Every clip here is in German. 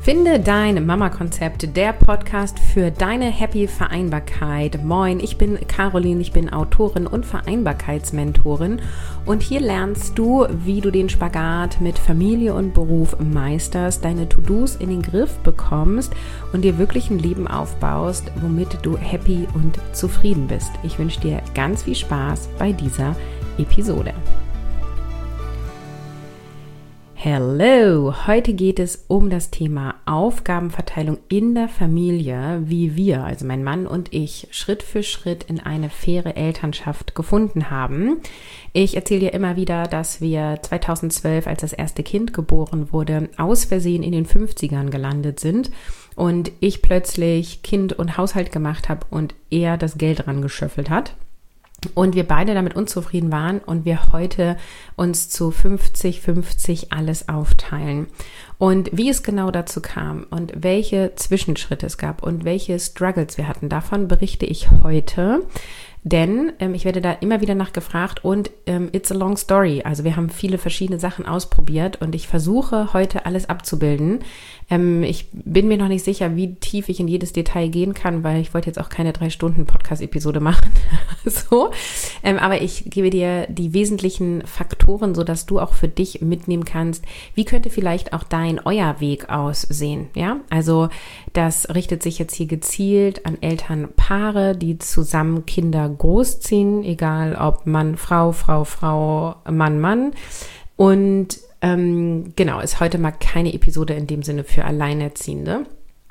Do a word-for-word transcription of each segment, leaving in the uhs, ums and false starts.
Finde dein Mama-Konzept, der Podcast für deine Happy Vereinbarkeit. Moin, ich bin Caroline, ich bin Autorin und Vereinbarkeitsmentorin und hier lernst du, wie du den Spagat mit Familie und Beruf meisterst, deine To-Dos in den Griff bekommst und dir wirklich ein Leben aufbaust, womit du happy und zufrieden bist. Ich wünsche dir ganz viel Spaß bei dieser Episode. Hello! Heute geht es um das Thema Aufgabenverteilung in der Familie, wie wir, also mein Mann und ich, Schritt für Schritt in eine faire Elternschaft gefunden haben. Ich erzähle dir immer wieder, dass wir zweitausendzwölf, als das erste Kind geboren wurde, aus Versehen in den fünfzigern gelandet sind und ich plötzlich Kind und Haushalt gemacht habe und er das Geld ran geschöffelt hat. Und wir beide damit unzufrieden waren und wir heute uns zu fünfzig fünfzig alles aufteilen. Und wie es genau dazu kam und welche Zwischenschritte es gab und welche Struggles wir hatten, davon berichte ich heute. Denn ähm, ich werde da immer wieder nachgefragt und ähm, it's a long story. Also wir haben viele verschiedene Sachen ausprobiert und ich versuche heute alles abzubilden. Ähm, ich bin mir noch nicht sicher, wie tief ich in jedes Detail gehen kann, weil ich wollte jetzt auch keine drei Stunden Podcast-Episode machen. so, ähm, aber ich gebe dir die wesentlichen Faktoren, sodass du auch für dich mitnehmen kannst, wie könnte vielleicht auch dein, euer Weg aussehen. Ja, also das richtet sich jetzt hier gezielt an Elternpaare, die zusammen Kinder großziehen, egal ob Mann, Frau, Frau, Frau, Mann, Mann. Und ähm, genau, ist heute mal keine Episode in dem Sinne für Alleinerziehende.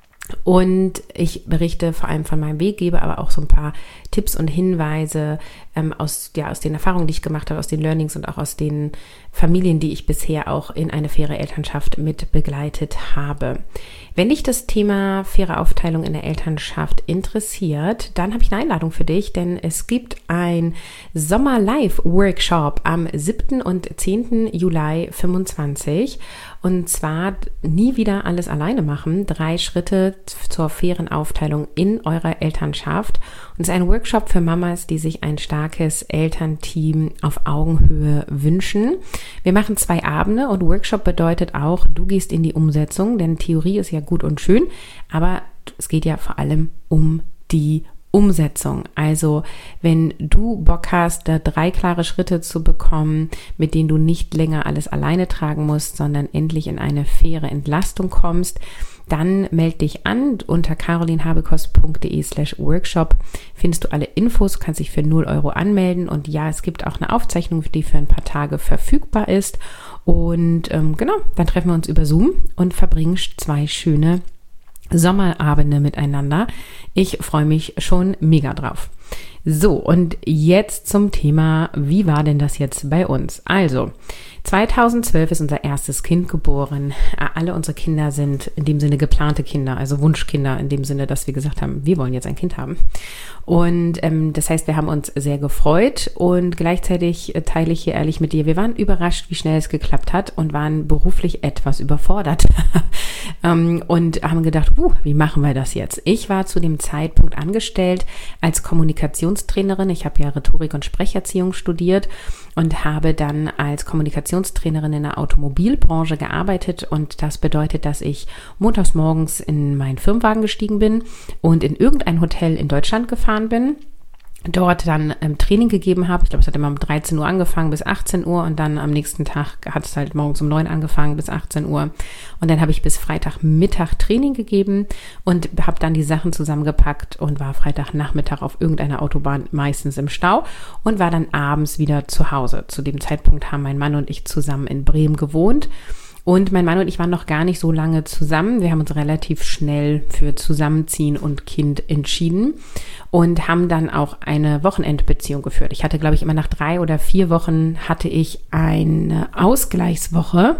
Und ich berichte vor allem von meinem Weg, gebe aber auch so ein paar Tipps und Hinweise ähm, aus, ja, aus den Erfahrungen, die ich gemacht habe, aus den Learnings und auch aus den Familien, die ich bisher auch in eine faire Elternschaft mit begleitet habe. Wenn dich das Thema faire Aufteilung in der Elternschaft interessiert, dann habe ich eine Einladung für dich, denn es gibt ein Sommer-Live-Workshop am siebten und zehnten Juli fünfundzwanzig und zwar nie wieder alles alleine machen, drei Schritte zur fairen Aufteilung in eurer Elternschaft. Und es ist ein Workshop für Mamas, die sich ein starkes Elternteam auf Augenhöhe wünschen. Wir machen zwei Abende und Workshop bedeutet auch, du gehst in die Umsetzung, denn Theorie ist ja gut und schön, aber es geht ja vor allem um die Umsetzung. Also wenn du Bock hast, da drei klare Schritte zu bekommen, mit denen du nicht länger alles alleine tragen musst, sondern endlich in eine faire Entlastung kommst, dann melde dich an. Unter carolinhabekost.de slash workshop findest du alle Infos, du kannst dich für null Euro anmelden und ja, es gibt auch eine Aufzeichnung, die für ein paar Tage verfügbar ist und ähm, genau, dann treffen wir uns über Zoom und verbringen zwei schöne Sommerabende miteinander. Ich freue mich schon mega drauf. So, und jetzt zum Thema, wie war denn das jetzt bei uns? Also, zweitausendzwölf ist unser erstes Kind geboren. Alle unsere Kinder sind in dem Sinne geplante Kinder, also Wunschkinder in dem Sinne, dass wir gesagt haben, wir wollen jetzt ein Kind haben. Und ähm, das heißt, wir haben uns sehr gefreut und gleichzeitig äh, teile ich hier ehrlich mit dir, wir waren überrascht, wie schnell es geklappt hat und waren beruflich etwas überfordert ähm, und haben gedacht, uh, wie machen wir das jetzt? Ich war zu dem Zeitpunkt angestellt als Kommunikationstrainerin. Ich habe ja Rhetorik und Sprecherziehung studiert und habe dann als Kommunikationstrainerin in der Automobilbranche gearbeitet und das bedeutet, dass ich montags morgens in meinen Firmenwagen gestiegen bin und in irgendein Hotel in Deutschland gefahren bin, dort dann ähm, Training gegeben habe. Ich glaube, es hat immer um dreizehn Uhr angefangen bis achtzehn Uhr und dann am nächsten Tag hat es halt morgens um neun angefangen bis achtzehn Uhr und dann habe ich bis Freitagmittag Training gegeben und habe dann die Sachen zusammengepackt und war Freitagnachmittag auf irgendeiner Autobahn, meistens im Stau und war dann abends wieder zu Hause. Zu dem Zeitpunkt haben mein Mann und ich zusammen in Bremen gewohnt. Und mein Mann und ich waren noch gar nicht so lange zusammen. Wir haben uns relativ schnell für Zusammenziehen und Kind entschieden und haben dann auch eine Wochenendbeziehung geführt. Ich hatte, glaube ich, immer nach drei oder vier Wochen hatte ich eine Ausgleichswoche.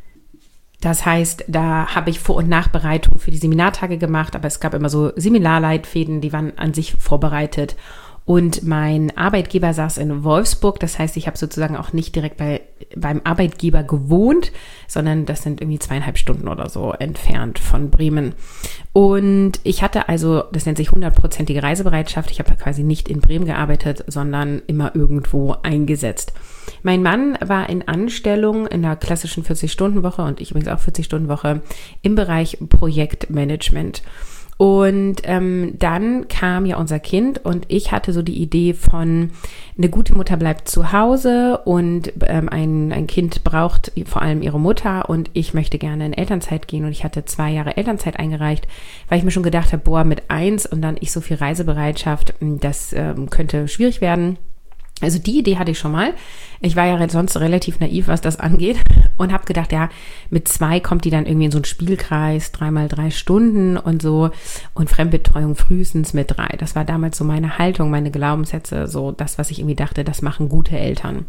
Das heißt, da habe ich Vor- und Nachbereitung für die Seminartage gemacht, aber es gab immer so Seminarleitfäden, die waren an sich vorbereitet. Und mein Arbeitgeber saß in Wolfsburg. Das heißt, ich habe sozusagen auch nicht direkt bei, beim Arbeitgeber gewohnt, sondern das sind irgendwie zweieinhalb Stunden oder so entfernt von Bremen. Und ich hatte also, das nennt sich hundertprozentige Reisebereitschaft. Ich habe quasi nicht in Bremen gearbeitet, sondern immer irgendwo eingesetzt. Mein Mann war in Anstellung in der klassischen vierzig-Stunden-Woche und ich übrigens auch vierzig-Stunden-Woche im Bereich Projektmanagement. Und ähm, dann kam ja unser Kind und ich hatte so die Idee von, eine gute Mutter bleibt zu Hause und ähm, ein, ein Kind braucht vor allem ihre Mutter und ich möchte gerne in Elternzeit gehen und ich hatte zwei Jahre Elternzeit eingereicht, weil ich mir schon gedacht habe, boah, mit eins und dann ich so viel Reisebereitschaft, das ähm, könnte schwierig werden. Also die Idee hatte ich schon mal. Ich war ja sonst relativ naiv, was das angeht und habe gedacht, ja, mit zwei kommt die dann irgendwie in so einen Spielkreis, dreimal drei Stunden und so und Fremdbetreuung frühestens mit drei. Das war damals so meine Haltung, meine Glaubenssätze, so das, was ich irgendwie dachte, das machen gute Eltern.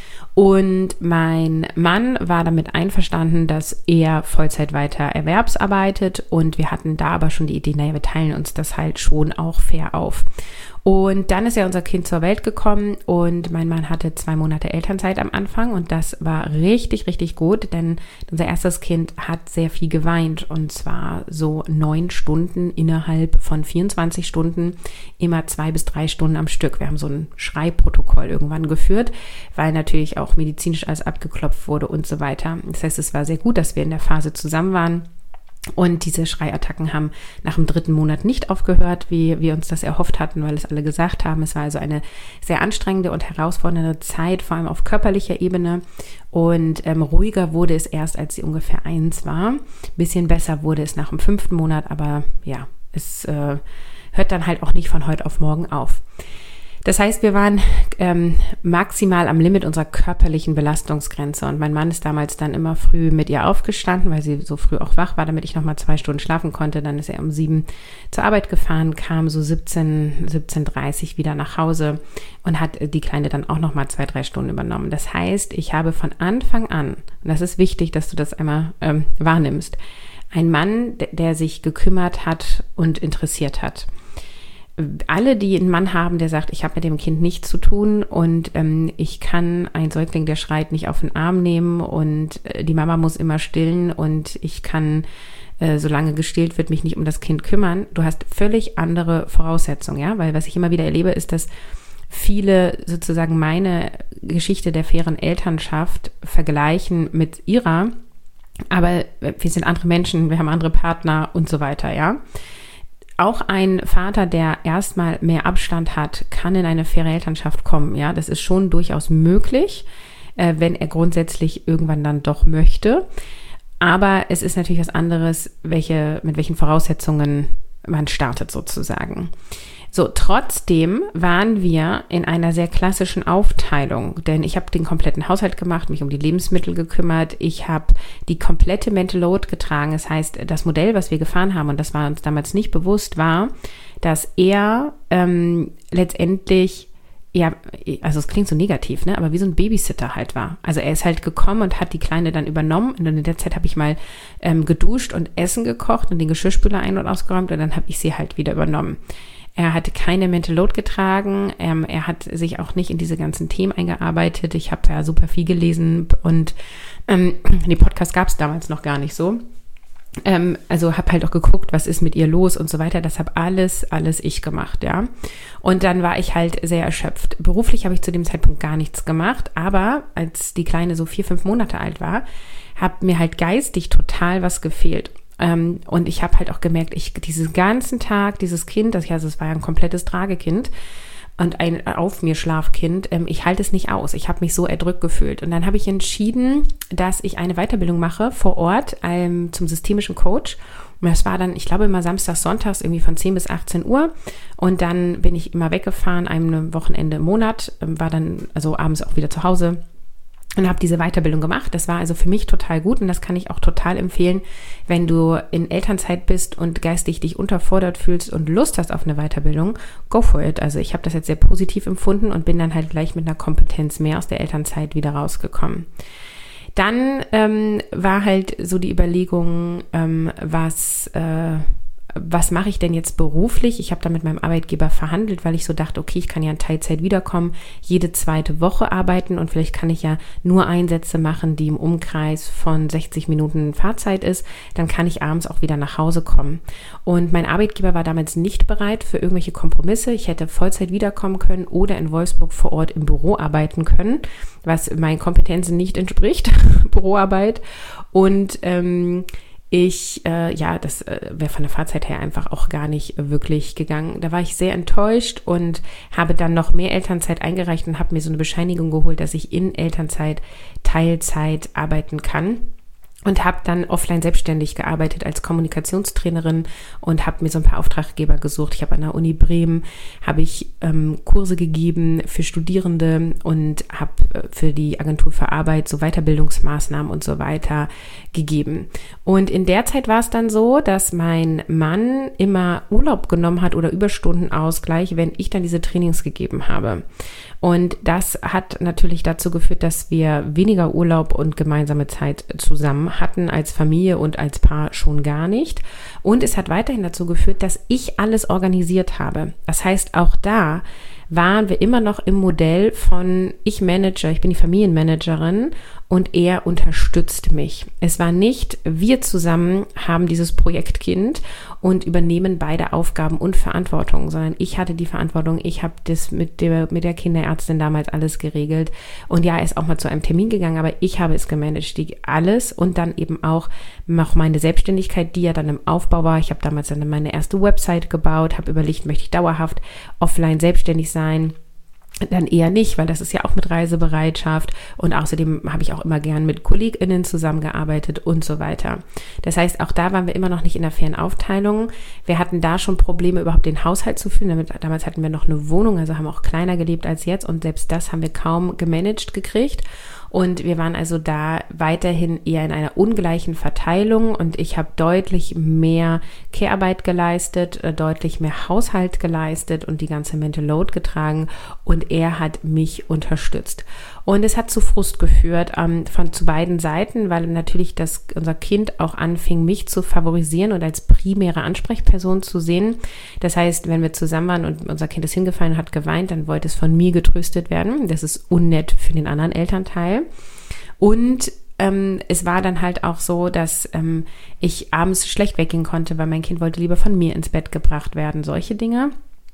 Und mein Mann war damit einverstanden, dass er Vollzeit weiter erwerbsarbeitet und wir hatten da aber schon die Idee, naja, wir teilen uns das halt schon auch fair auf. Und dann ist ja unser Kind zur Welt gekommen und mein Mann hatte zwei Monate Elternzeit am Anfang und das war richtig, richtig gut, denn unser erstes Kind hat sehr viel geweint und zwar so neun Stunden innerhalb von vierundzwanzig Stunden, immer zwei bis drei Stunden am Stück. Wir haben so ein Schreiprotokoll irgendwann geführt, weil natürlich auch medizinisch alles abgeklopft wurde und so weiter. Das heißt, es war sehr gut, dass wir in der Phase zusammen waren. Und diese Schreiattacken haben nach dem dritten Monat nicht aufgehört, wie wir uns das erhofft hatten, weil es alle gesagt haben. Es war also eine sehr anstrengende und herausfordernde Zeit, vor allem auf körperlicher Ebene. Und ähm, ruhiger wurde es erst, als sie ungefähr eins war. Ein bisschen besser wurde es nach dem fünften Monat, aber ja, es äh, hört dann halt auch nicht von heute auf morgen auf. Das heißt, wir waren ähm, maximal am Limit unserer körperlichen Belastungsgrenze und mein Mann ist damals dann immer früh mit ihr aufgestanden, weil sie so früh auch wach war, damit ich nochmal zwei Stunden schlafen konnte. Dann ist er um sieben zur Arbeit gefahren, kam so siebzehn, siebzehn Uhr dreißig wieder nach Hause und hat die Kleine dann auch nochmal zwei, drei Stunden übernommen. Das heißt, ich habe von Anfang an, und das ist wichtig, dass du das einmal ähm, wahrnimmst, einen Mann, der, der sich gekümmert hat und interessiert hat. Alle, die einen Mann haben, der sagt, ich habe mit dem Kind nichts zu tun und ähm, ich kann einen Säugling, der schreit, nicht auf den Arm nehmen und äh, die Mama muss immer stillen und ich kann, äh, solange gestillt wird, mich nicht um das Kind kümmern. Du hast völlig andere Voraussetzungen, ja, weil was ich immer wieder erlebe, ist, dass viele sozusagen meine Geschichte der fairen Elternschaft vergleichen mit ihrer, aber wir sind andere Menschen, wir haben andere Partner und so weiter, ja. Auch ein Vater, der erstmal mehr Abstand hat, kann in eine faire Elternschaft kommen. Ja, das ist schon durchaus möglich, äh, wenn er grundsätzlich irgendwann dann doch möchte. Aber es ist natürlich was anderes, welche, mit welchen Voraussetzungen man startet sozusagen. So, trotzdem waren wir in einer sehr klassischen Aufteilung, denn ich habe den kompletten Haushalt gemacht, mich um die Lebensmittel gekümmert, ich habe die komplette Mental Load getragen. Das heißt, das Modell, was wir gefahren haben, und das war uns damals nicht bewusst, war, dass er ähm, letztendlich, ja, also es klingt so negativ, ne, aber wie so ein Babysitter halt war. Also er ist halt gekommen und hat die Kleine dann übernommen und in der Zeit habe ich mal ähm, geduscht und Essen gekocht und den Geschirrspüler ein- und ausgeräumt und dann habe ich sie halt wieder übernommen. Er hat keine Mental Load getragen, ähm, er hat sich auch nicht in diese ganzen Themen eingearbeitet. Ich habe ja super viel gelesen und ähm, den Podcast gab es damals noch gar nicht so. Ähm, also habe halt auch geguckt, was ist mit ihr los und so weiter. Das habe alles, alles ich gemacht, ja. Und dann war ich halt sehr erschöpft. Beruflich habe ich zu dem Zeitpunkt gar nichts gemacht, aber als die Kleine so vier, fünf Monate alt war, hat mir halt geistig total was gefehlt. Ähm, und ich habe halt auch gemerkt, ich diesen ganzen Tag, dieses Kind, das, also es war ja ein komplettes Tragekind und ein auf mir Schlafkind, ähm, ich halte es nicht aus. Ich habe mich so erdrückt gefühlt. Und dann habe ich entschieden, dass ich eine Weiterbildung mache vor Ort ähm, zum systemischen Coach. Und das war dann, ich glaube, immer samstags, sonntags irgendwie von zehn bis achtzehn Uhr. Und dann bin ich immer weggefahren, ein Wochenende im Monat, ähm, war dann also abends auch wieder zu Hause. Und habe diese Weiterbildung gemacht. Das war also für mich total gut und das kann ich auch total empfehlen, wenn du in Elternzeit bist und geistig dich unterfordert fühlst und Lust hast auf eine Weiterbildung, go for it. Also ich habe das jetzt sehr positiv empfunden und bin dann halt gleich mit einer Kompetenz mehr aus der Elternzeit wieder rausgekommen. Dann ähm, war halt so die Überlegung, ähm, was... Äh, was mache ich denn jetzt beruflich? Ich habe da mit meinem Arbeitgeber verhandelt, weil ich so dachte, okay, ich kann ja in Teilzeit wiederkommen, jede zweite Woche arbeiten und vielleicht kann ich ja nur Einsätze machen, die im Umkreis von sechzig Minuten Fahrzeit ist. Dann kann ich abends auch wieder nach Hause kommen. Und mein Arbeitgeber war damals nicht bereit für irgendwelche Kompromisse. Ich hätte Vollzeit wiederkommen können oder in Wolfsburg vor Ort im Büro arbeiten können, was meinen Kompetenzen nicht entspricht, Büroarbeit. Und ähm, Ich, äh, ja, das äh, wäre von der Fahrzeit her einfach auch gar nicht äh, wirklich gegangen. Da war ich sehr enttäuscht und habe dann noch mehr Elternzeit eingereicht und habe mir so eine Bescheinigung geholt, dass ich in Elternzeit Teilzeit arbeiten kann. Und habe dann offline selbstständig gearbeitet als Kommunikationstrainerin und habe mir so ein paar Auftraggeber gesucht. Ich habe an der Uni Bremen habe ich ähm, Kurse gegeben für Studierende und habe äh, für die Agentur für Arbeit so Weiterbildungsmaßnahmen und so weiter gegeben. Und in der Zeit war es dann so, dass mein Mann immer Urlaub genommen hat oder Überstundenausgleich, wenn ich dann diese Trainings gegeben habe. Und das hat natürlich dazu geführt, dass wir weniger Urlaub und gemeinsame Zeit zusammen hatten als Familie und als Paar schon gar nicht. Und es hat weiterhin dazu geführt, dass ich alles organisiert habe. Das heißt, auch da waren wir immer noch im Modell von ich manage, ich bin die Familienmanagerin und er unterstützt mich. Es war nicht, wir zusammen haben dieses Projektkind und übernehmen beide Aufgaben und Verantwortung, sondern ich hatte die Verantwortung, ich habe das mit der, mit der Kinderärztin damals alles geregelt und ja, er ist auch mal zu einem Termin gegangen, aber ich habe es gemanagt, die alles und dann eben auch noch meine Selbstständigkeit, die ja dann im Aufbau war. Ich habe damals dann meine erste Website gebaut, habe überlegt, möchte ich dauerhaft offline selbstständig sein? Dann eher nicht, weil das ist ja auch mit Reisebereitschaft und außerdem habe ich auch immer gern mit KollegInnen zusammengearbeitet und so weiter. Das heißt, auch da waren wir immer noch nicht in der fairen Aufteilung. Wir hatten da schon Probleme, überhaupt den Haushalt zu führen. Damit, damals hatten wir noch eine Wohnung, also haben auch kleiner gelebt als jetzt und selbst das haben wir kaum gemanagt gekriegt. Und wir waren also da weiterhin eher in einer ungleichen Verteilung und ich habe deutlich mehr Care-Arbeit geleistet, deutlich mehr Haushalt geleistet und die ganze Mental Load getragen und er hat mich unterstützt. Und es hat zu Frust geführt ähm, von zu beiden Seiten, weil natürlich das, unser Kind auch anfing, mich zu favorisieren und als primäre Ansprechperson zu sehen. Das heißt, wenn wir zusammen waren und unser Kind ist hingefallen und hat geweint, dann wollte es von mir getröstet werden. Das ist unnett für den anderen Elternteil. Und ähm, es war dann halt auch so, dass ähm, ich abends schlecht weggehen konnte, weil mein Kind wollte lieber von mir ins Bett gebracht werden. Solche Dinge.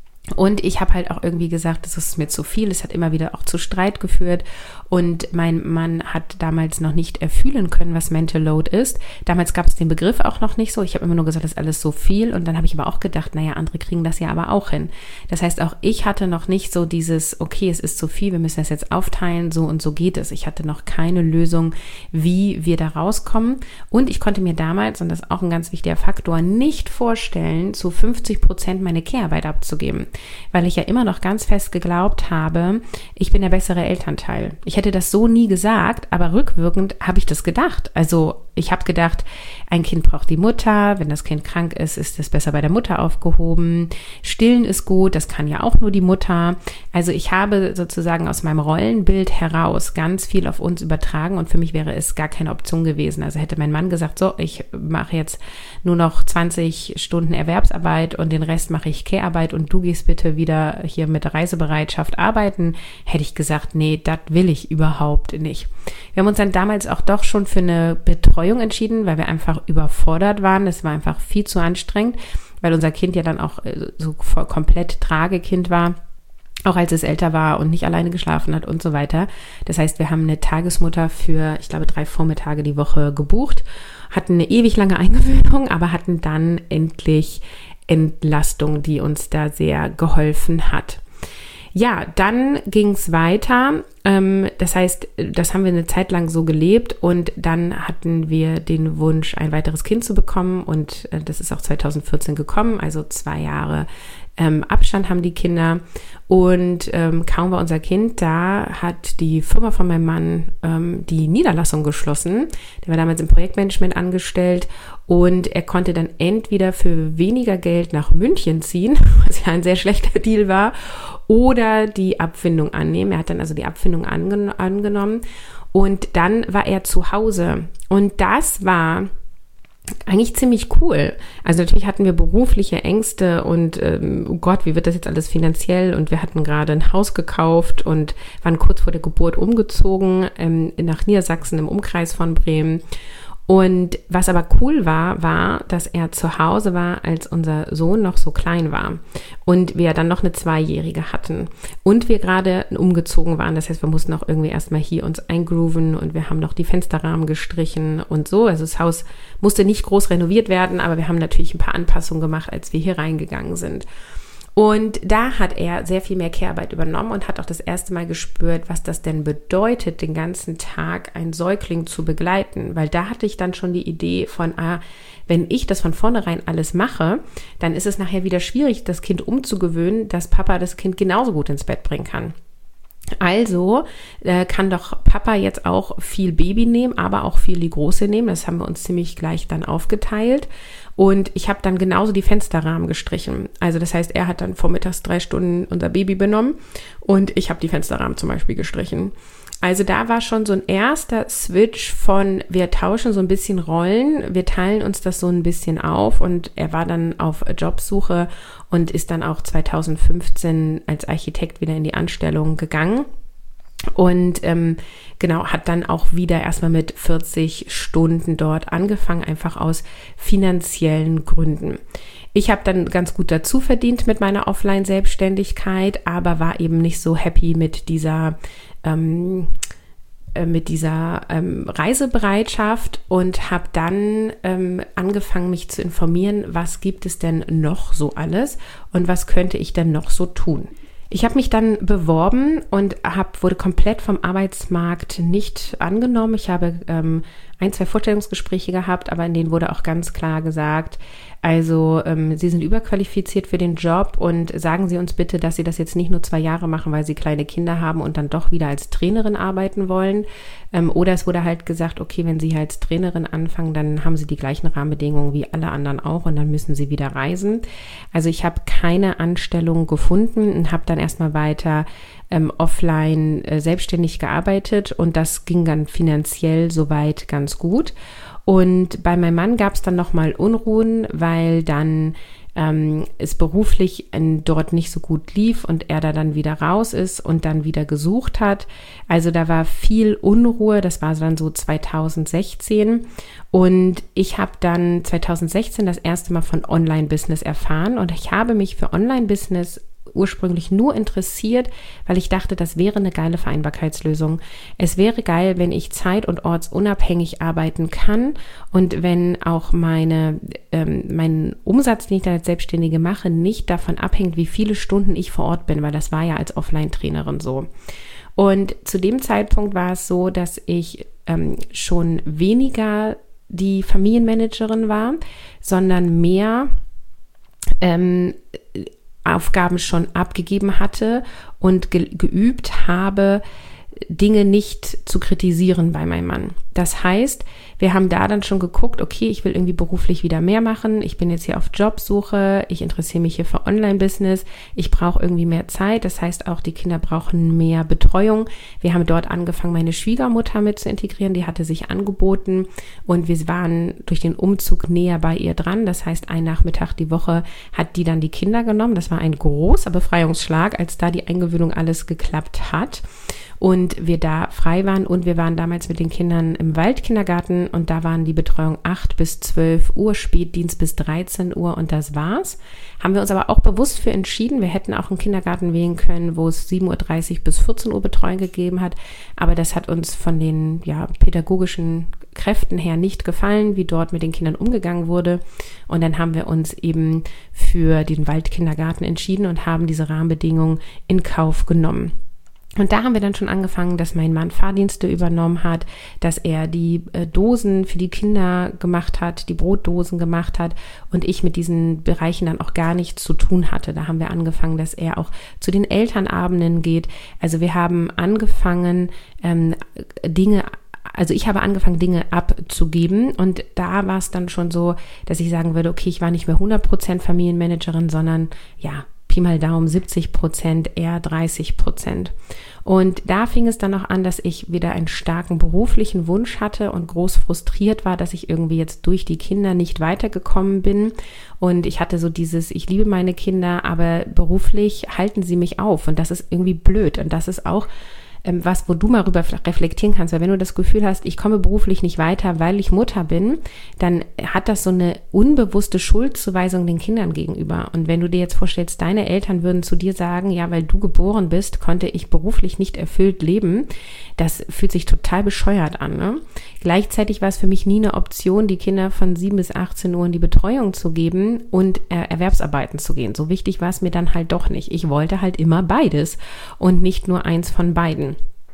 Und ich habe halt auch irgendwie gesagt, das ist mir zu viel. Es hat immer wieder auch zu Streit geführt. Und mein Mann hat damals noch nicht erfühlen können, was Mental Load ist. Damals gab es den Begriff auch noch nicht so. Ich habe immer nur gesagt, das ist alles so viel. Und dann habe ich aber auch gedacht, naja, andere kriegen das ja aber auch hin. Das heißt, auch ich hatte noch nicht so dieses, okay, es ist zu viel, wir müssen das jetzt aufteilen, so und so geht es. Ich hatte noch keine Lösung, wie wir da rauskommen. Und ich konnte mir damals, und das ist auch ein ganz wichtiger Faktor, nicht vorstellen, zu fünfzig Prozent meine Care-Arbeit abzugeben. Weil ich ja immer noch ganz fest geglaubt habe, ich bin der bessere Elternteil. Ich hätte das so nie gesagt, aber rückwirkend habe ich das gedacht. Also ich habe gedacht, ein Kind braucht die Mutter, wenn das Kind krank ist, ist es besser bei der Mutter aufgehoben. Stillen ist gut, das kann ja auch nur die Mutter. Also ich habe sozusagen aus meinem Rollenbild heraus ganz viel auf uns übertragen und für mich wäre es gar keine Option gewesen. Also hätte mein Mann gesagt, so, ich mache jetzt nur noch zwanzig Stunden Erwerbsarbeit und den Rest mache ich Care-Arbeit und du gehst bitte wieder hier mit Reisebereitschaft arbeiten, hätte ich gesagt, nee, das will ich überhaupt nicht. Wir haben uns dann damals auch doch schon für eine Betreuung entschieden, weil wir einfach überfordert waren. Es war einfach viel zu anstrengend, weil unser Kind ja dann auch so voll komplett Tragekind war, auch als es älter war und nicht alleine geschlafen hat und so weiter. Das heißt, wir haben eine Tagesmutter für, ich glaube, drei Vormittage die Woche gebucht, hatten eine ewig lange Eingewöhnung, aber hatten dann endlich Entlastung, die uns da sehr geholfen hat. Ja, dann ging es weiter. Ähm, das heißt, das haben wir eine Zeit lang so gelebt und dann hatten wir den Wunsch, ein weiteres Kind zu bekommen und äh, das ist auch zwanzig vierzehn gekommen, also zwei Jahre ähm, Abstand haben die Kinder und ähm, kaum war unser Kind da, hat die Firma von meinem Mann ähm, die Niederlassung geschlossen. Der war damals im Projektmanagement angestellt und er konnte dann entweder für weniger Geld nach München ziehen, was ja ein sehr schlechter Deal war, oder die Abfindung annehmen. Er hat dann also die Abfindung angen- angenommen und dann war er zu Hause und das war eigentlich ziemlich cool. Also natürlich hatten wir berufliche Ängste und ähm, oh Gott, wie wird das jetzt alles finanziell? Und wir hatten gerade ein Haus gekauft und waren kurz vor der Geburt umgezogen ähm, nach Niedersachsen im Umkreis von Bremen. Und was aber cool war, war, dass er zu Hause war, als unser Sohn noch so klein war und wir dann noch eine Zweijährige hatten und wir gerade umgezogen waren. Das heißt, wir mussten auch irgendwie erstmal hier uns eingrooven und wir haben noch die Fensterrahmen gestrichen und so. Also das Haus musste nicht groß renoviert werden, aber wir haben natürlich ein paar Anpassungen gemacht, als wir hier reingegangen sind. Und da hat er sehr viel mehr Care-Arbeit übernommen und hat auch das erste Mal gespürt, was das denn bedeutet, den ganzen Tag einen Säugling zu begleiten. Weil da hatte ich dann schon die Idee von, ah, wenn ich das von vornherein alles mache, dann ist es nachher wieder schwierig, das Kind umzugewöhnen, dass Papa das Kind genauso gut ins Bett bringen kann. Also äh, kann doch Papa jetzt auch viel Baby nehmen, aber auch viel die Große nehmen. Das haben wir uns ziemlich gleich dann aufgeteilt. Und ich habe dann genauso die Fensterrahmen gestrichen. Also das heißt, er hat dann vormittags drei Stunden unser Baby benommen und ich habe die Fensterrahmen zum Beispiel gestrichen. Also da war schon so ein erster Switch von, wir tauschen so ein bisschen Rollen, wir teilen uns das so ein bisschen auf und er war dann auf Jobsuche und ist dann auch zweitausendfünfzehn als Architekt wieder in die Anstellung gegangen. Und ähm, genau, hat dann auch wieder erstmal mit vierzig Stunden dort angefangen, einfach aus finanziellen Gründen. Ich habe dann ganz gut dazu verdient mit meiner Offline-Selbstständigkeit, aber war eben nicht so happy mit dieser ähm, äh, mit dieser ähm, Reisebereitschaft und habe dann ähm, angefangen, mich zu informieren, was gibt es denn noch so alles und was könnte ich denn noch so tun. Ich habe mich dann beworben und hab, wurde komplett vom Arbeitsmarkt nicht angenommen. Ich habe ähm, ein, zwei Vorstellungsgespräche gehabt, aber in denen wurde auch ganz klar gesagt, also ähm, Sie sind überqualifiziert für den Job und sagen Sie uns bitte, dass Sie das jetzt nicht nur zwei Jahre machen, weil Sie kleine Kinder haben und dann doch wieder als Trainerin arbeiten wollen. Ähm, oder es wurde halt gesagt, okay, wenn Sie als Trainerin anfangen, dann haben Sie die gleichen Rahmenbedingungen wie alle anderen auch und dann müssen Sie wieder reisen. Also ich habe keine Anstellung gefunden und habe dann erstmal weiter ähm, offline äh, selbstständig gearbeitet und das ging dann finanziell soweit ganz gut. Und bei meinem Mann gab es dann nochmal Unruhen, weil dann ähm, es beruflich in, dort nicht so gut lief und er da dann wieder raus ist und dann wieder gesucht hat. Also da war viel Unruhe, das war dann so zweitausendsechzehn und ich habe dann zweitausendsechzehn das erste Mal von Online-Business erfahren und ich habe mich für Online-Business ursprünglich nur interessiert, weil ich dachte, das wäre eine geile Vereinbarkeitslösung. Es wäre geil, wenn ich zeit- und ortsunabhängig arbeiten kann und wenn auch meine, ähm, mein Umsatz, den ich dann als Selbstständige mache, nicht davon abhängt, wie viele Stunden ich vor Ort bin, weil das war ja als Offline-Trainerin so. Und zu dem Zeitpunkt war es so, dass ich ähm, schon weniger die Familienmanagerin war, sondern mehr ähm, Aufgaben schon abgegeben hatte und ge- geübt habe, Dinge nicht zu kritisieren bei meinem Mann. Das heißt, wir haben da dann schon geguckt, okay, ich will irgendwie beruflich wieder mehr machen, ich bin jetzt hier auf Jobsuche, ich interessiere mich hier für Online-Business, ich brauche irgendwie mehr Zeit, das heißt auch, die Kinder brauchen mehr Betreuung. Wir haben dort angefangen, meine Schwiegermutter mit zu integrieren, die hatte sich angeboten und wir waren durch den Umzug näher bei ihr dran, das heißt, ein Nachmittag die Woche hat die dann die Kinder genommen, das war ein großer Befreiungsschlag, als da die Eingewöhnung alles geklappt hat. Und wir da frei waren und wir waren damals mit den Kindern im Waldkindergarten und da waren die Betreuung acht bis zwölf Uhr, Spätdienst bis dreizehn Uhr und das war's. Haben wir uns aber auch bewusst für entschieden. Wir hätten auch einen Kindergarten wählen können, wo es sieben Uhr dreißig bis vierzehn Uhr Betreuung gegeben hat, aber das hat uns von den ja, pädagogischen Kräften her nicht gefallen, wie dort mit den Kindern umgegangen wurde und dann haben wir uns eben für den Waldkindergarten entschieden und haben diese Rahmenbedingungen in Kauf genommen. Und da haben wir dann schon angefangen, dass mein Mann Fahrdienste übernommen hat, dass er die äh, Dosen für die Kinder gemacht hat, die Brotdosen gemacht hat und ich mit diesen Bereichen dann auch gar nichts zu tun hatte. Da haben wir angefangen, dass er auch zu den Elternabenden geht. Also wir haben angefangen, ähm, Dinge Also ich habe angefangen, Dinge abzugeben und da war es dann schon so, dass ich sagen würde, okay, ich war nicht mehr hundert Prozent Familienmanagerin, sondern ja, Pi mal Daumen siebzig Prozent, eher dreißig Prozent. Und da fing es dann auch an, dass ich wieder einen starken beruflichen Wunsch hatte und groß frustriert war, dass ich irgendwie jetzt durch die Kinder nicht weitergekommen bin. Und ich hatte so dieses, ich liebe meine Kinder, aber beruflich halten sie mich auf. Und das ist irgendwie blöd. Und das ist auch ähm, was, wo du mal rüber reflektieren kannst. Weil wenn du das Gefühl hast, ich komme beruflich nicht weiter, weil ich Mutter bin, dann hat das so eine unbewusste Schuldzuweisung den Kindern gegenüber. Und wenn du dir jetzt vorstellst, deine Eltern würden zu dir sagen, ja, weil du geboren bist, konnte ich beruflich nicht erfüllt leben, das fühlt sich total bescheuert an, ne? Gleichzeitig war es für mich nie eine Option, die Kinder von sieben bis achtzehn Uhr in die Betreuung zu geben und äh, Erwerbsarbeiten zu gehen. So wichtig war es mir dann halt doch nicht. Ich wollte halt immer beides und nicht nur eins von beiden.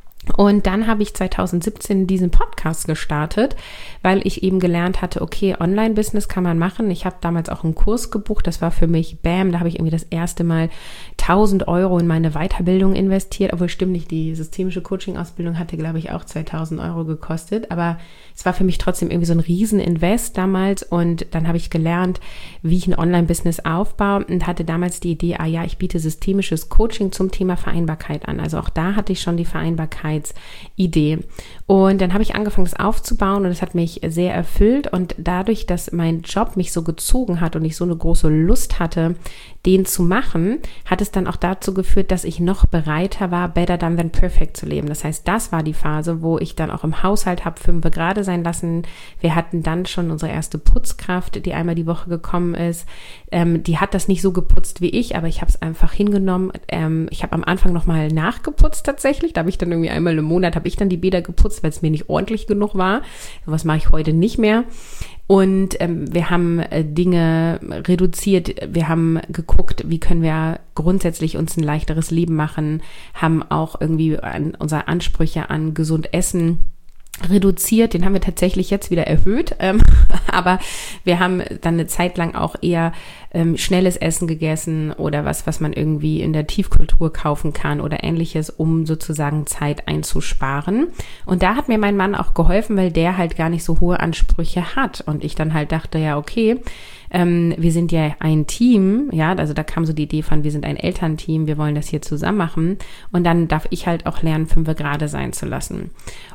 Und dann habe ich zwanzig siebzehn diesen Podcast gestartet, weil ich eben gelernt hatte, okay, Online-Business kann man machen. Ich habe damals auch einen Kurs gebucht, das war für mich, bam, da habe ich irgendwie das erste Mal tausend Euro in meine Weiterbildung investiert, obwohl stimmt nicht, die systemische Coaching-Ausbildung hatte, glaube ich, auch zweitausend Euro gekostet, aber es war für mich trotzdem irgendwie so ein Riesen-Invest damals und dann habe ich gelernt, wie ich ein Online-Business aufbaue und hatte damals die Idee, ah ja, ich biete systemisches Coaching zum Thema Vereinbarkeit an. Also auch da hatte ich schon die Vereinbarkeitsidee. Und dann habe ich angefangen, das aufzubauen und es hat mich sehr erfüllt und dadurch, dass mein Job mich so gezogen hat und ich so eine große Lust hatte, den zu machen, hat es dann auch dazu geführt, dass ich noch bereiter war, better done than perfect zu leben. Das heißt, das war die Phase, wo ich dann auch im Haushalt habe fünf gerade sein lassen. Wir hatten dann schon unsere erste Putzkraft, die einmal die Woche gekommen ist. Ähm, die hat das nicht so geputzt wie ich, aber ich habe es einfach hingenommen. Ähm, ich habe am Anfang nochmal nachgeputzt tatsächlich. Da habe ich dann irgendwie einmal im Monat, habe ich dann die Bäder geputzt, weil es mir nicht ordentlich genug war. Was mache ich heute nicht mehr. Und ähm, wir haben äh, Dinge reduziert, wir haben geguckt, wie können wir grundsätzlich uns ein leichteres Leben machen, haben auch irgendwie an, unsere Ansprüche an gesund Essen reduziert, den haben wir tatsächlich jetzt wieder erhöht, ähm, aber wir haben dann eine Zeit lang auch eher ähm, schnelles Essen gegessen oder was, was man irgendwie in der Tiefkultur kaufen kann oder ähnliches, um sozusagen Zeit einzusparen. Und da hat mir mein Mann auch geholfen, weil der halt gar nicht so hohe Ansprüche hat und ich dann halt dachte, ja okay, ähm, wir sind ja ein Team, ja, also da kam so die Idee von, wir sind ein Elternteam, wir wollen das hier zusammen machen und dann darf ich halt auch lernen, fünf gerade sein zu lassen.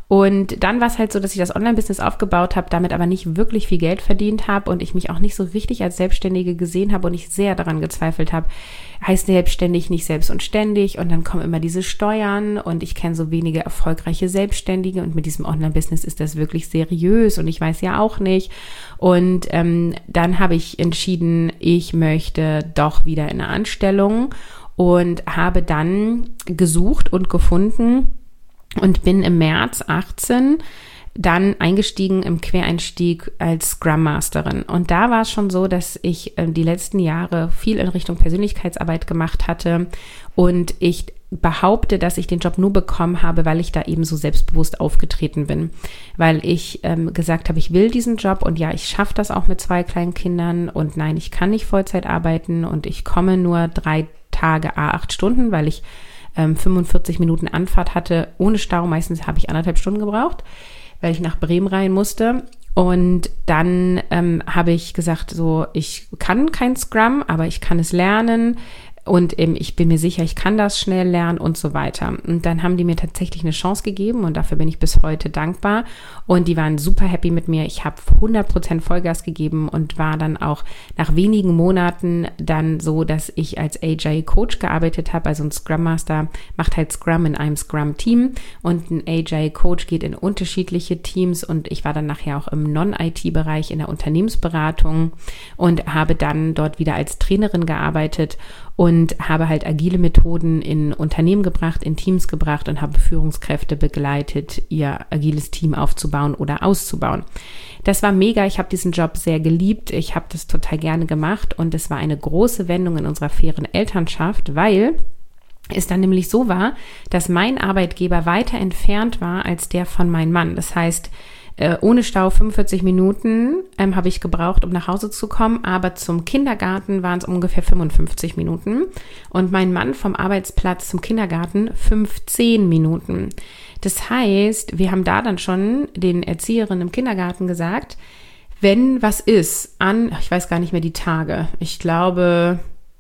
Und dann war es halt so, dass ich das Online-Business aufgebaut habe, damit aber nicht wirklich viel Geld verdient habe und ich mich auch nicht so richtig als Selbstständige gesehen habe und ich sehr daran gezweifelt habe, heißt selbstständig nicht selbst und ständig und dann kommen immer diese Steuern und ich kenne so wenige erfolgreiche Selbstständige und mit diesem Online-Business ist das wirklich seriös und ich weiß ja auch nicht. Und ähm, dann habe ich entschieden, ich möchte doch wieder in eine Anstellung und habe dann gesucht und gefunden, und bin im März achtzehn dann eingestiegen im Quereinstieg als Scrum Masterin. Und da war es schon so, dass ich äh, die letzten Jahre viel in Richtung Persönlichkeitsarbeit gemacht hatte und ich behaupte, dass ich den Job nur bekommen habe, weil ich da eben so selbstbewusst aufgetreten bin. Weil ich ähm, gesagt habe, ich will diesen Job und ja, ich schaffe das auch mit zwei kleinen Kindern und nein, ich kann nicht Vollzeit arbeiten und ich komme nur drei Tage à acht Stunden, weil ich fünfundvierzig Minuten Anfahrt hatte, ohne Stau. Meistens habe ich anderthalb Stunden gebraucht, weil ich nach Bremen rein musste. Und dann ähm, habe ich gesagt, so, ich kann kein Scrum, aber ich kann es lernen. Und ähm, ich bin mir sicher, ich kann das schnell lernen und so weiter. Und dann haben die mir tatsächlich eine Chance gegeben und dafür bin ich bis heute dankbar. Und die waren super happy mit mir. Ich habe hundert Prozent Vollgas gegeben und war dann auch nach wenigen Monaten dann so, dass ich als Agile Coach gearbeitet habe. Also ein Scrum Master macht halt Scrum in einem Scrum-Team und ein Agile Coach geht in unterschiedliche Teams. Und ich war dann nachher auch im Non-I T-Bereich in der Unternehmensberatung und habe dann dort wieder als Trainerin gearbeitet und habe halt agile Methoden in Unternehmen gebracht, in Teams gebracht und habe Führungskräfte begleitet, ihr agiles Team aufzubauen oder auszubauen. Das war mega, ich habe diesen Job sehr geliebt, ich habe das total gerne gemacht und es war eine große Wendung in unserer fairen Elternschaft, weil es dann nämlich so war, dass mein Arbeitgeber weiter entfernt war als der von meinem Mann. Das heißt, Äh, ohne Stau fünfundvierzig Minuten ähm, habe ich gebraucht, um nach Hause zu kommen, aber zum Kindergarten waren es ungefähr fünfundfünfzig Minuten und mein Mann vom Arbeitsplatz zum Kindergarten fünfzehn Minuten. Das heißt, wir haben da dann schon den Erzieherinnen im Kindergarten gesagt, wenn was ist an, ich weiß gar nicht mehr die Tage, ich glaube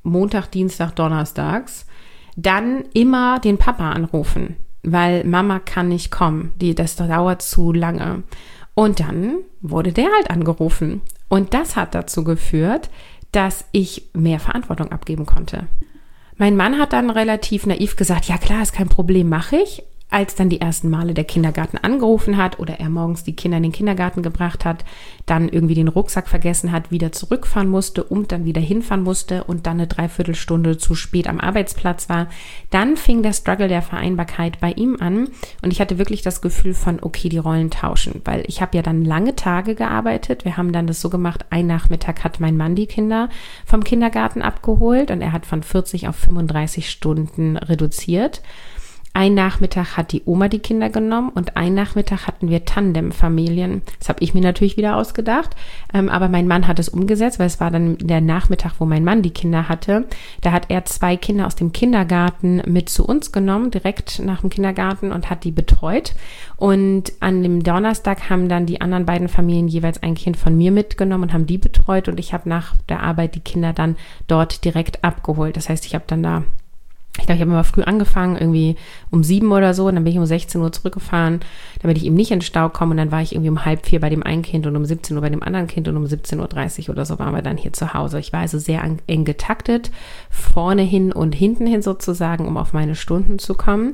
Montag, Dienstag, Donnerstags, dann immer den Papa anrufen, weil Mama kann nicht kommen, die, das dauert zu lange. Und dann wurde der halt angerufen. Und das hat dazu geführt, dass ich mehr Verantwortung abgeben konnte. Mein Mann hat dann relativ naiv gesagt, ja klar, ist kein Problem, mache ich. Als dann die ersten Male der Kindergarten angerufen hat oder er morgens die Kinder in den Kindergarten gebracht hat, dann irgendwie den Rucksack vergessen hat, wieder zurückfahren musste und dann wieder hinfahren musste und dann eine Dreiviertelstunde zu spät am Arbeitsplatz war, dann fing der Struggle der Vereinbarkeit bei ihm an und ich hatte wirklich das Gefühl von, okay, die Rollen tauschen, weil ich habe ja dann lange Tage gearbeitet. Wir haben dann das so gemacht, ein Nachmittag hat mein Mann die Kinder vom Kindergarten abgeholt und er hat von vierzig auf fünfunddreißig Stunden reduziert. Ein Nachmittag hat die Oma die Kinder genommen und ein Nachmittag hatten wir Tandemfamilien. Das habe ich mir natürlich wieder ausgedacht, ähm, aber mein Mann hat es umgesetzt, weil es war dann der Nachmittag, wo mein Mann die Kinder hatte. Da hat er zwei Kinder aus dem Kindergarten mit zu uns genommen, direkt nach dem Kindergarten und hat die betreut. Und an dem Donnerstag haben dann die anderen beiden Familien jeweils ein Kind von mir mitgenommen und haben die betreut und ich habe nach der Arbeit die Kinder dann dort direkt abgeholt. Das heißt, ich habe dann da Ich glaube, ich habe immer früh angefangen, irgendwie um sieben oder so, und dann bin ich um sechzehn Uhr zurückgefahren, damit ich eben nicht in den Stau komme. Und dann war ich irgendwie um halb vier bei dem einen Kind und um siebzehn Uhr bei dem anderen Kind und um siebzehn Uhr dreißig oder so waren wir dann hier zu Hause. Ich war also sehr eng getaktet, vorne hin und hinten hin sozusagen, um auf meine Stunden zu kommen.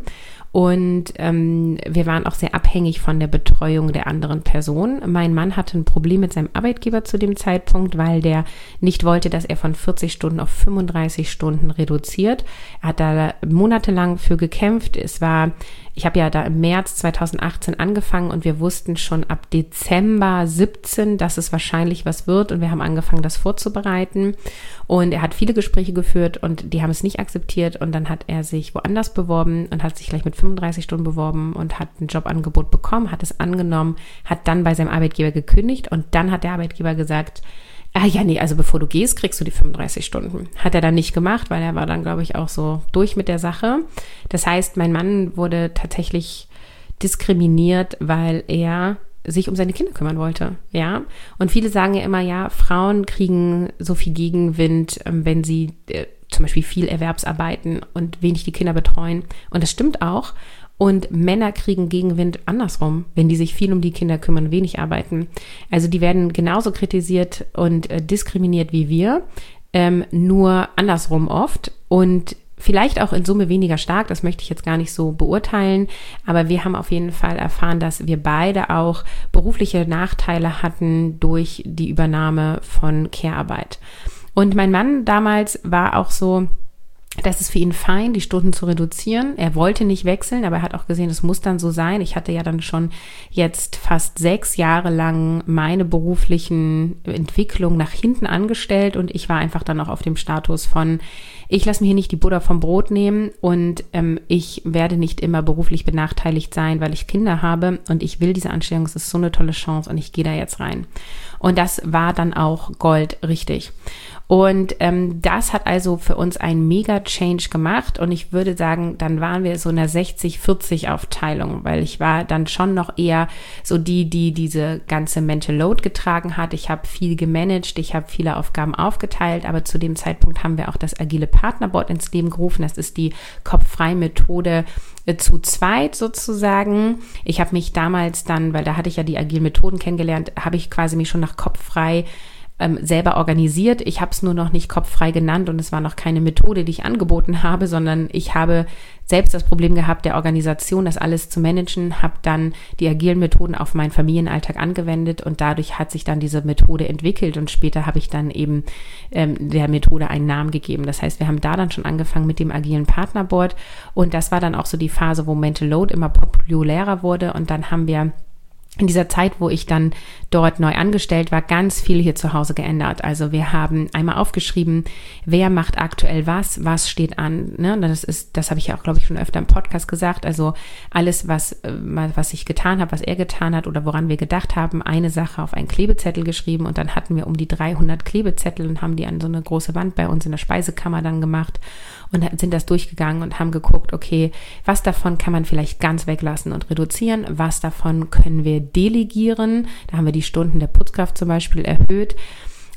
Und ähm, wir waren auch sehr abhängig von der Betreuung der anderen Person. Mein Mann hatte ein Problem mit seinem Arbeitgeber zu dem Zeitpunkt, weil der nicht wollte, dass er von vierzig Stunden auf fünfunddreißig Stunden reduziert. Er hat da monatelang für gekämpft. Es war, ich habe ja da im März zweitausendachtzehn angefangen und wir wussten schon ab Dezember siebzehn, dass es wahrscheinlich was wird und wir haben angefangen, das vorzubereiten. Und er hat viele Gespräche geführt und die haben es nicht akzeptiert und dann hat er sich woanders beworben und hat sich gleich mit fünfunddreißig Stunden beworben und hat ein Jobangebot bekommen, hat es angenommen, hat dann bei seinem Arbeitgeber gekündigt und dann hat der Arbeitgeber gesagt, ah ja, nee, also bevor du gehst, kriegst du die fünfunddreißig Stunden. Hat er dann nicht gemacht, weil er war dann, glaube ich, auch so durch mit der Sache. Das heißt, mein Mann wurde tatsächlich diskriminiert, weil er sich um seine Kinder kümmern wollte, ja. Und viele sagen ja immer, ja, Frauen kriegen so viel Gegenwind, wenn sie äh, zum Beispiel viel Erwerbsarbeiten und wenig die Kinder betreuen. Und das stimmt auch. Und Männer kriegen Gegenwind andersrum, wenn die sich viel um die Kinder kümmern und wenig arbeiten. Also die werden genauso kritisiert und äh, diskriminiert wie wir, ähm, nur andersrum oft und vielleicht auch in Summe weniger stark, das möchte ich jetzt gar nicht so beurteilen, aber wir haben auf jeden Fall erfahren, dass wir beide auch berufliche Nachteile hatten durch die Übernahme von Care-Arbeit. Und mein Mann damals war auch so, das ist für ihn fein, die Stunden zu reduzieren. Er wollte nicht wechseln, aber er hat auch gesehen, es muss dann so sein. Ich hatte ja dann schon jetzt fast sechs Jahre lang meine beruflichen Entwicklungen nach hinten angestellt und ich war einfach dann auch auf dem Status von, ich lasse mir hier nicht die Butter vom Brot nehmen und ähm, ich werde nicht immer beruflich benachteiligt sein, weil ich Kinder habe und ich will diese Anstellung, es ist so eine tolle Chance und ich gehe da jetzt rein. Und das war dann auch Gold richtig. Und ähm, das hat also für uns einen Mega-Change gemacht und ich würde sagen, dann waren wir so in einer sechzig vierzig Aufteilung, weil ich war dann schon noch eher so die, die diese ganze Mental Load getragen hat. Ich habe viel gemanagt, ich habe viele Aufgaben aufgeteilt, aber zu dem Zeitpunkt haben wir auch das agile Partnerboard ins Leben gerufen. Das ist die Kopffrei-Methode zu zweit sozusagen. Ich habe mich damals dann, weil da hatte ich ja die agilen Methoden kennengelernt, habe ich quasi mich schon nach Kopffrei ähm, selber organisiert. Ich habe es nur noch nicht kopffrei genannt und es war noch keine Methode, die ich angeboten habe, sondern ich habe selbst das Problem gehabt, der Organisation, das alles zu managen, habe dann die agilen Methoden auf meinen Familienalltag angewendet und dadurch hat sich dann diese Methode entwickelt und später habe ich dann eben ähm, der Methode einen Namen gegeben. Das heißt, wir haben da dann schon angefangen mit dem agilen Partnerboard und das war dann auch so die Phase, wo Mental Load immer populärer wurde und dann haben wir in dieser Zeit, wo ich dann dort neu angestellt war, ganz viel hier zu Hause geändert. Also wir haben einmal aufgeschrieben, wer macht aktuell was, was steht an. Ne? Das ist, das habe ich ja auch, glaube ich, schon öfter im Podcast gesagt. Also alles, was, was ich getan habe, was er getan hat oder woran wir gedacht haben, eine Sache auf einen Klebezettel geschrieben und dann hatten wir um die dreihundert Klebezettel und haben die an so eine große Wand bei uns in der Speisekammer dann gemacht und sind das durchgegangen und haben geguckt, okay, was davon kann man vielleicht ganz weglassen und reduzieren, was davon können wir delegieren. Da haben wir die Stunden der Putzkraft zum Beispiel erhöht.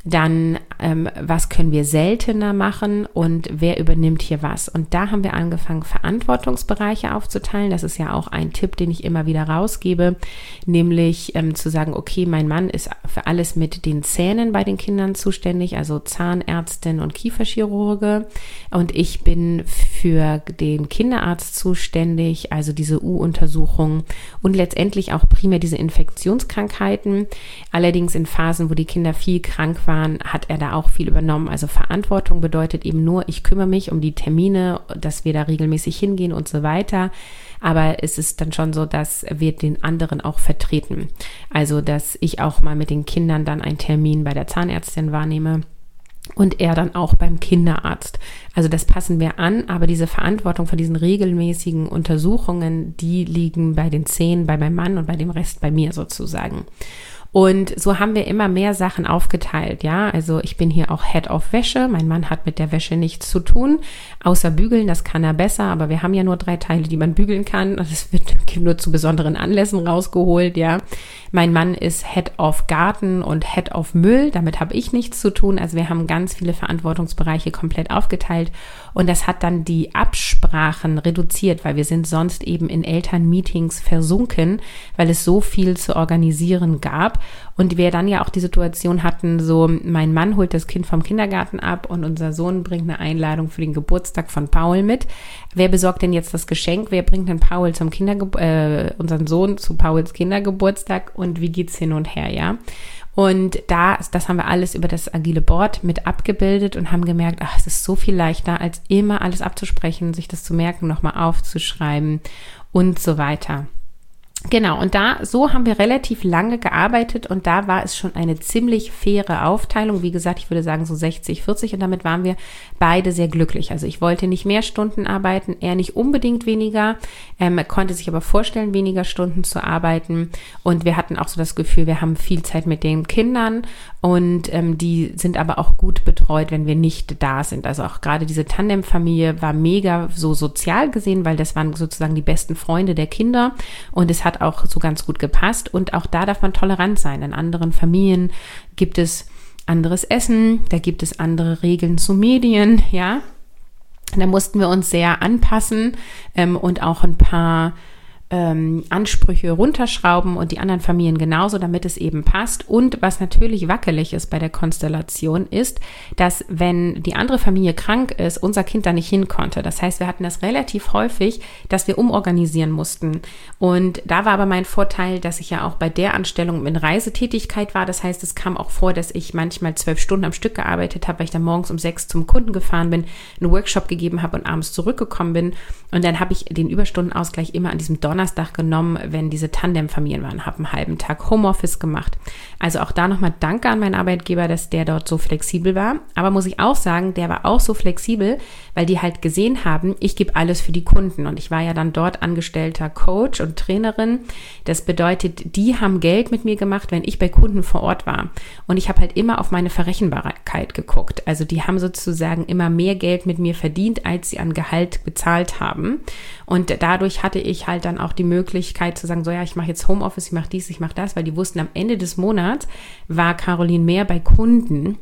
Dann, ähm, was können wir seltener machen und wer übernimmt hier was? Und da haben wir angefangen, Verantwortungsbereiche aufzuteilen. Das ist ja auch ein Tipp, den ich immer wieder rausgebe, nämlich ähm, zu sagen, okay, mein Mann ist für alles mit den Zähnen bei den Kindern zuständig, also Zahnärztin und Kieferchirurge, und ich bin für den Kinderarzt zuständig, also diese U-Untersuchung und letztendlich auch primär diese Infektionskrankheiten. Allerdings in Phasen, wo die Kinder viel krank waren, hat er da auch viel übernommen. Also Verantwortung bedeutet eben nur, ich kümmere mich um die Termine, dass wir da regelmäßig hingehen und so weiter. Aber es ist dann schon so, dass wir den anderen auch vertreten. Also, dass ich auch mal mit den Kindern dann einen Termin bei der Zahnärztin wahrnehme und er dann auch beim Kinderarzt. Also das passen wir an, aber diese Verantwortung für diesen regelmäßigen Untersuchungen, die liegen bei den Zähnen, bei meinem Mann und bei dem Rest bei mir sozusagen. Und so haben wir immer mehr Sachen aufgeteilt, ja, also ich bin hier auch Head of Wäsche, mein Mann hat mit der Wäsche nichts zu tun, außer bügeln, das kann er besser, aber wir haben ja nur drei Teile, die man bügeln kann und es wird nur zu besonderen Anlässen rausgeholt, ja. Mein Mann ist Head of Garten und Head of Müll, damit habe ich nichts zu tun, also wir haben ganz viele Verantwortungsbereiche komplett aufgeteilt und das hat dann die Absprachen reduziert, weil wir sind sonst eben in Elternmeetings versunken, weil es so viel zu organisieren gab. Und wir dann ja auch die Situation hatten, so mein Mann holt das Kind vom Kindergarten ab und unser Sohn bringt eine Einladung für den Geburtstag von Paul mit. Wer besorgt denn jetzt das Geschenk? Wer bringt denn Paul zum Kinderge- äh, unseren Sohn zu Pauls Kindergeburtstag und wie geht's hin und her, ja? Und da, das haben wir alles über das agile Board mit abgebildet und haben gemerkt, ach, es ist so viel leichter, als immer alles abzusprechen, sich das zu merken, nochmal aufzuschreiben und so weiter. Genau, und da, so haben wir relativ lange gearbeitet und da war es schon eine ziemlich faire Aufteilung. Wie gesagt, ich würde sagen so sechzig, vierzig und damit waren wir beide sehr glücklich. Also ich wollte nicht mehr Stunden arbeiten, er nicht unbedingt weniger, ähm, er konnte sich aber vorstellen, weniger Stunden zu arbeiten und wir hatten auch so das Gefühl, wir haben viel Zeit mit den Kindern und ähm, die sind aber auch gut betreut, wenn wir nicht da sind. Also auch gerade diese Tandemfamilie war mega so sozial gesehen, weil das waren sozusagen die besten Freunde der Kinder und es hat auch so ganz gut gepasst und auch da darf man tolerant sein. In anderen Familien gibt es anderes Essen, da gibt es andere Regeln zu Medien, ja. Da mussten wir uns sehr anpassen ähm, und auch ein paar ähm, Ansprüche runterschrauben und die anderen Familien genauso, damit es eben passt. Und was natürlich wackelig ist bei der Konstellation ist, dass wenn die andere Familie krank ist, unser Kind da nicht hin konnte. Das heißt, wir hatten das relativ häufig, dass wir umorganisieren mussten. Und da war aber mein Vorteil, dass ich ja auch bei der Anstellung in Reisetätigkeit war. Das heißt, es kam auch vor, dass ich manchmal zwölf Stunden am Stück gearbeitet habe, weil ich dann morgens um sechs zum Kunden gefahren bin, einen Workshop gegeben habe und abends zurückgekommen bin. Und dann habe ich den Überstundenausgleich immer an diesem Donnerstag genommen, wenn diese Tandemfamilien waren, habe einen halben Tag Homeoffice gemacht. Also auch da nochmal Danke an meinen Arbeitgeber, dass der dort so flexibel war. Aber muss ich auch sagen, der war auch so flexibel, weil die halt gesehen haben, ich gebe alles für die Kunden. Und ich war ja dann dort angestellter Coach und Trainerin. Das bedeutet, die haben Geld mit mir gemacht, wenn ich bei Kunden vor Ort war. Und ich habe halt immer auf meine Verrechenbarkeit geguckt. Also die haben sozusagen immer mehr Geld mit mir verdient, als sie an Gehalt bezahlt haben. Und dadurch hatte ich halt dann auch die Möglichkeit zu sagen, so ja, ich mache jetzt Homeoffice, ich mache dies, ich mache das, weil die wussten, am Ende des Monats war Caroline mehr bei Kunden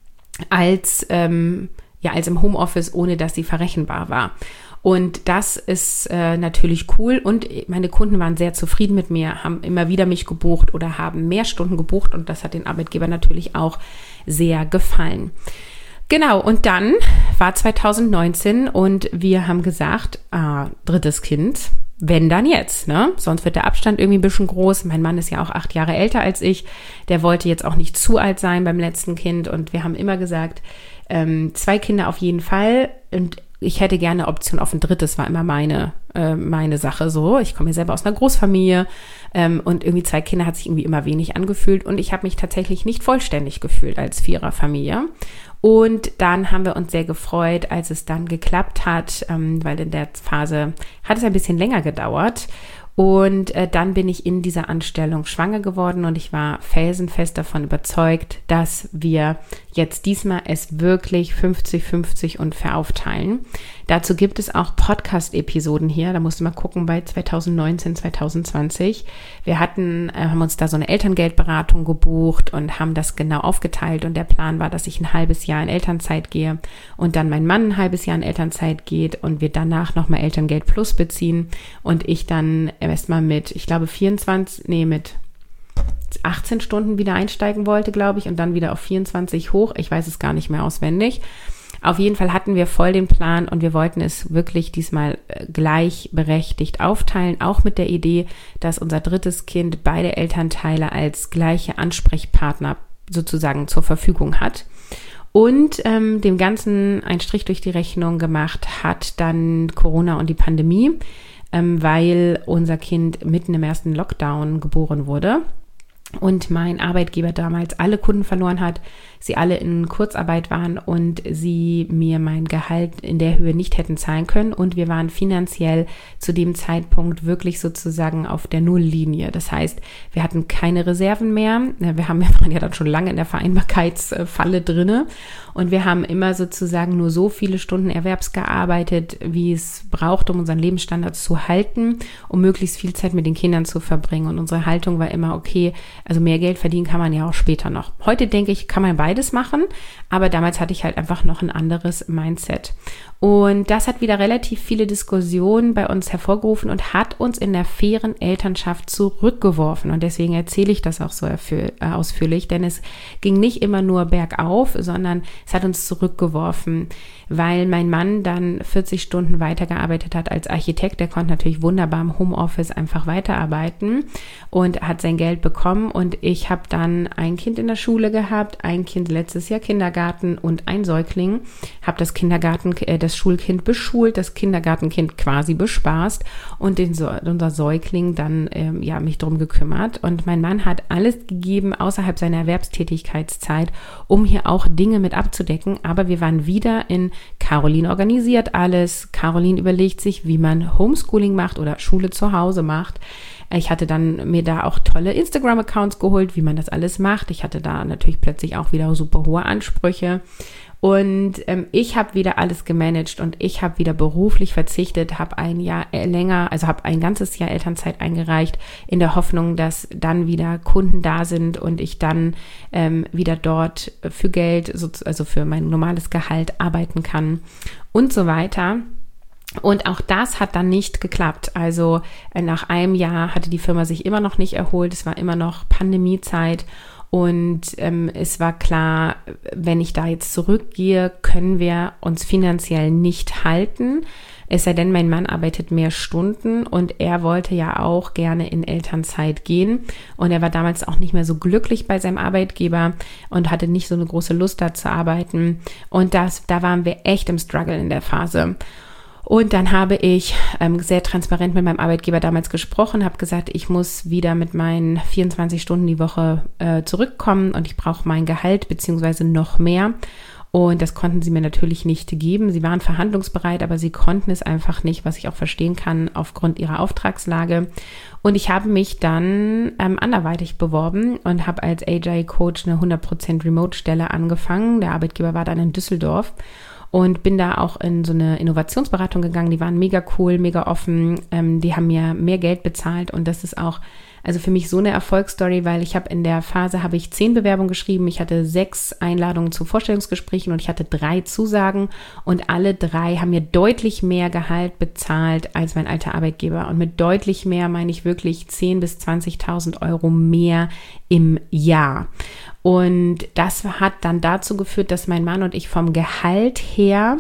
als, ähm, ja, als im Homeoffice, ohne dass sie verrechenbar war. Und das ist äh, natürlich cool und meine Kunden waren sehr zufrieden mit mir, haben immer wieder mich gebucht oder haben mehr Stunden gebucht und das hat den Arbeitgeber natürlich auch sehr gefallen. Genau, und dann war zwanzig neunzehn und wir haben gesagt, ah, drittes Kind, wenn dann jetzt, ne? Sonst wird der Abstand irgendwie ein bisschen groß. Mein Mann ist ja auch acht Jahre älter als ich. Der wollte jetzt auch nicht zu alt sein beim letzten Kind und wir haben immer gesagt, ähm, zwei Kinder auf jeden Fall und ich hätte gerne Option auf ein drittes, war immer meine äh, meine Sache so. Ich komme ja selber aus einer Großfamilie ähm, und irgendwie zwei Kinder hat sich irgendwie immer wenig angefühlt und ich habe mich tatsächlich nicht vollständig gefühlt als Viererfamilie. Und dann haben wir uns sehr gefreut, als es dann geklappt hat, ähm, weil in der Phase hat es ein bisschen länger gedauert. Und äh, dann bin ich in dieser Anstellung schwanger geworden und ich war felsenfest davon überzeugt, dass wir jetzt diesmal es wirklich fünfzig fünfzig ungefähr aufteilen. Dazu gibt es auch Podcast-Episoden hier. Da musst du mal gucken bei zwanzig neunzehn, zwanzig zwanzig. Wir hatten, äh, haben uns da so eine Elterngeldberatung gebucht und haben das genau aufgeteilt. Und der Plan war, dass ich ein halbes Jahr in Elternzeit gehe und dann mein Mann ein halbes Jahr in Elternzeit geht und wir danach nochmal Elterngeld Plus beziehen und ich dann erstmal mit, ich glaube vierundzwanzig, nee, mit achtzehn Stunden wieder einsteigen wollte, glaube ich, und dann wieder auf vierundzwanzig hoch. Ich weiß es gar nicht mehr auswendig. Auf jeden Fall hatten wir voll den Plan und wir wollten es wirklich diesmal gleichberechtigt aufteilen, auch mit der Idee, dass unser drittes Kind beide Elternteile als gleiche Ansprechpartner sozusagen zur Verfügung hat. Und ähm, dem Ganzen einen Strich durch die Rechnung gemacht hat dann Corona und die Pandemie, ähm, weil unser Kind mitten im ersten Lockdown geboren wurde. Und mein Arbeitgeber damals alle Kunden verloren hat, sie alle in Kurzarbeit waren und sie mir mein Gehalt in der Höhe nicht hätten zahlen können. Und wir waren finanziell zu dem Zeitpunkt wirklich sozusagen auf der Nulllinie. Das heißt, wir hatten keine Reserven mehr. Wir haben, wir waren ja dann schon lange in der Vereinbarkeitsfalle drinne. Und wir haben immer sozusagen nur so viele Stunden erwerbs gearbeitet, wie es braucht, um unseren Lebensstandard zu halten, um möglichst viel Zeit mit den Kindern zu verbringen. Und unsere Haltung war immer, okay, also mehr Geld verdienen kann man ja auch später noch. Heute denke ich, kann man beides machen, aber damals hatte ich halt einfach noch ein anderes Mindset. Und das hat wieder relativ viele Diskussionen bei uns hervorgerufen und hat uns in der fairen Elternschaft zurückgeworfen. Und deswegen erzähle ich das auch so ausführlich, denn es ging nicht immer nur bergauf, sondern es hat uns zurückgeworfen, weil mein Mann dann vierzig Stunden weitergearbeitet hat als Architekt. Der konnte natürlich wunderbar im Homeoffice einfach weiterarbeiten und hat sein Geld bekommen. Und ich habe dann ein Kind in der Schule gehabt, ein Kind letztes Jahr Kindergarten und ein Säugling. Habe das Kindergarten, äh, das Schulkind beschult, das Kindergartenkind quasi bespaßt und den, unser Säugling dann ähm, ja mich drum gekümmert. Und mein Mann hat alles gegeben außerhalb seiner Erwerbstätigkeitszeit, um hier auch Dinge mit abzudecken. Aber wir waren wieder in Caroline organisiert alles. Caroline überlegt sich, wie man Homeschooling macht oder Schule zu Hause macht. Ich hatte dann mir da auch tolle Instagram-Accounts geholt, wie man das alles macht. Ich hatte da natürlich plötzlich auch wieder super hohe Ansprüche. Und ähm, ich habe wieder alles gemanagt und ich habe wieder beruflich verzichtet, habe ein Jahr länger, also habe ein ganzes Jahr Elternzeit eingereicht, in der Hoffnung, dass dann wieder Kunden da sind und ich dann ähm, wieder dort für Geld, also für mein normales Gehalt arbeiten kann und so weiter. Und auch das hat dann nicht geklappt. Also nach einem Jahr hatte die Firma sich immer noch nicht erholt. Es war immer noch Pandemiezeit. Und ähm, es war klar, wenn ich da jetzt zurückgehe, können wir uns finanziell nicht halten. Es sei denn, mein Mann arbeitet mehr Stunden und er wollte ja auch gerne in Elternzeit gehen. Und er war damals auch nicht mehr so glücklich bei seinem Arbeitgeber und hatte nicht so eine große Lust, da zu arbeiten. Und das, da waren wir echt im Struggle in der Phase. Und dann habe ich ähm, sehr transparent mit meinem Arbeitgeber damals gesprochen, habe gesagt, ich muss wieder mit meinen vierundzwanzig Stunden die Woche äh, zurückkommen und ich brauche mein Gehalt beziehungsweise noch mehr. Und das konnten sie mir natürlich nicht geben. Sie waren verhandlungsbereit, aber sie konnten es einfach nicht, was ich auch verstehen kann, aufgrund ihrer Auftragslage. Und ich habe mich dann ähm, anderweitig beworben und habe als Agile Coach eine hundert Prozent Remote-Stelle angefangen. Der Arbeitgeber war dann in Düsseldorf. Und bin da auch in so eine Innovationsberatung gegangen. Die waren mega cool, mega offen. Ähm, die haben mir mehr Geld bezahlt. Und das ist auch also für mich so eine Erfolgsstory, weil ich habe in der Phase, habe ich zehn Bewerbungen geschrieben. Ich hatte sechs Einladungen zu Vorstellungsgesprächen und ich hatte drei Zusagen. Und alle drei haben mir deutlich mehr Gehalt bezahlt als mein alter Arbeitgeber. Und mit deutlich mehr meine ich wirklich zehntausend bis zwanzigtausend Euro mehr im Jahr. Und das hat dann dazu geführt, dass mein Mann und ich vom Gehalt her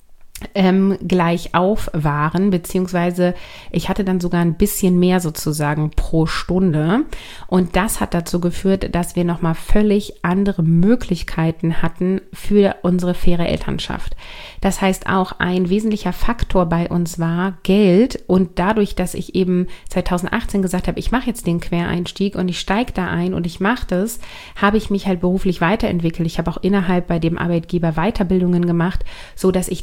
ähm, gleich auf waren, beziehungsweise ich hatte dann sogar ein bisschen mehr sozusagen pro Stunde. Und das hat dazu geführt, dass wir nochmal völlig andere Möglichkeiten hatten für unsere faire Elternschaft. Das heißt auch, ein wesentlicher Faktor bei uns war Geld. Und dadurch, dass ich eben zweitausendachtzehn gesagt habe, ich mache jetzt den Quereinstieg und ich steige da ein und ich mache das, habe ich mich halt beruflich weiterentwickelt. Ich habe auch innerhalb bei dem Arbeitgeber Weiterbildungen gemacht, so dass ich dann für den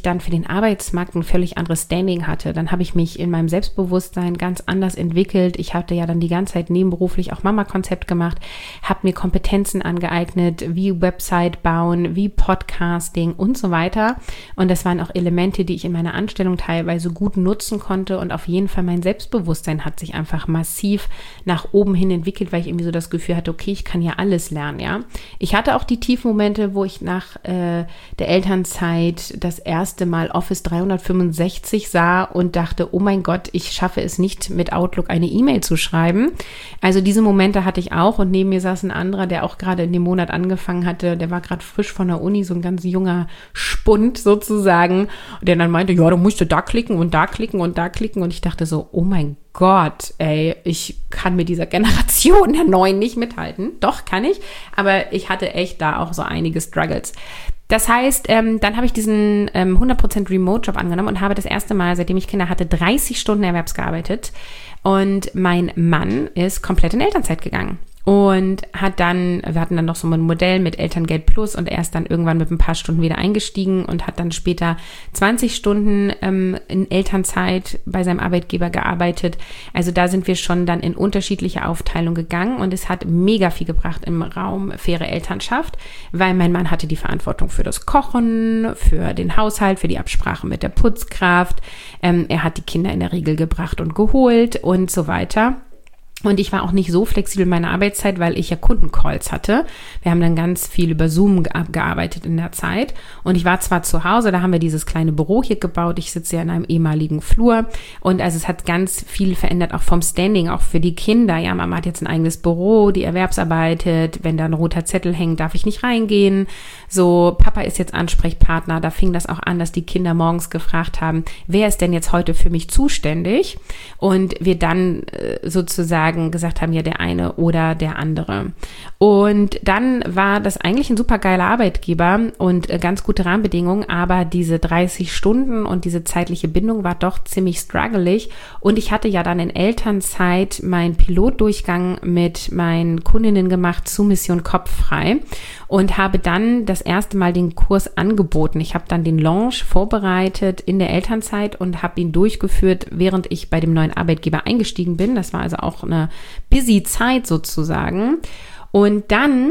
Arbeitsmarkt ein völlig anderes Standing hatte. Dann habe ich mich in meinem Selbstbewusstsein ganz anders entwickelt. Ich hatte ja dann die ganze Zeit nebenberuflich auch Mama-Konzept gemacht, habe mir Kompetenzen angeeignet, wie Website bauen, wie Podcasting und so weiter. Und das waren auch Elemente, die ich in meiner Anstellung teilweise gut nutzen konnte. Und auf jeden Fall mein Selbstbewusstsein hat sich einfach massiv nach oben hin entwickelt, weil ich irgendwie so das Gefühl hatte, okay, ich kann ja alles lernen, ja. Ich hatte auch die Tiefmomente, wo ich nach äh, der Elternzeit das erste Mal Office dreihundertfünfundsechzig sah und dachte, oh mein Gott, ich schaffe es nicht, mit Outlook eine E-Mail zu schreiben. Also diese Momente hatte ich auch und neben mir saß ein anderer, der auch gerade in dem Monat angefangen hatte, der war gerade frisch von der Uni, so ein ganz junger Spund sozusagen, der dann meinte, ja, du musst da klicken und da klicken und da klicken und ich dachte so, oh mein Gott, ey, ich kann mit dieser Generation der Neuen nicht mithalten. Doch, kann ich, aber ich hatte echt da auch so einige Struggles. Das heißt, ähm, dann habe ich diesen ähm, hundert Prozent Remote-Job angenommen und habe das erste Mal, seitdem ich Kinder hatte, dreißig Stunden erwerbsgearbeitet. Und mein Mann ist komplett in Elternzeit gegangen. Und hat dann, wir hatten dann noch so ein Modell mit Elterngeld Plus und er ist dann irgendwann mit ein paar Stunden wieder eingestiegen und hat dann später zwanzig Stunden ähm, in Elternzeit bei seinem Arbeitgeber gearbeitet. Also da sind wir schon dann in unterschiedliche Aufteilung gegangen und es hat mega viel gebracht im Raum faire Elternschaft, weil mein Mann hatte die Verantwortung für das Kochen, für den Haushalt, für die Absprache mit der Putzkraft. Ähm, er hat die Kinder in der Regel gebracht und geholt und so weiter. Und ich war auch nicht so flexibel in meiner Arbeitszeit, weil ich ja Kundencalls hatte. Wir haben dann ganz viel über Zoom gearbeitet in der Zeit. Und ich war zwar zu Hause, da haben wir dieses kleine Büro hier gebaut. Ich sitze ja in einem ehemaligen Flur. Und also es hat ganz viel verändert, auch vom Standing, auch für die Kinder. Ja, Mama hat jetzt ein eigenes Büro, die erwerbsarbeitet. Wenn da ein roter Zettel hängt, darf ich nicht reingehen. So, Papa ist jetzt Ansprechpartner. Da fing das auch an, dass die Kinder morgens gefragt haben, wer ist denn jetzt heute für mich zuständig? Und wir dann äh, sozusagen gesagt haben, ja, der eine oder der andere. Und dann war das eigentlich ein super geiler Arbeitgeber und ganz gute Rahmenbedingungen, aber diese dreißig Stunden und diese zeitliche Bindung war doch ziemlich struggelig und ich hatte ja dann in Elternzeit meinen Pilotdurchgang mit meinen Kundinnen gemacht zu Mission Kopffrei und habe dann das erste Mal den Kurs angeboten. Ich habe dann den Launch vorbereitet in der Elternzeit und habe ihn durchgeführt, während ich bei dem neuen Arbeitgeber eingestiegen bin. Das war also auch eine busy Zeit sozusagen. Und dann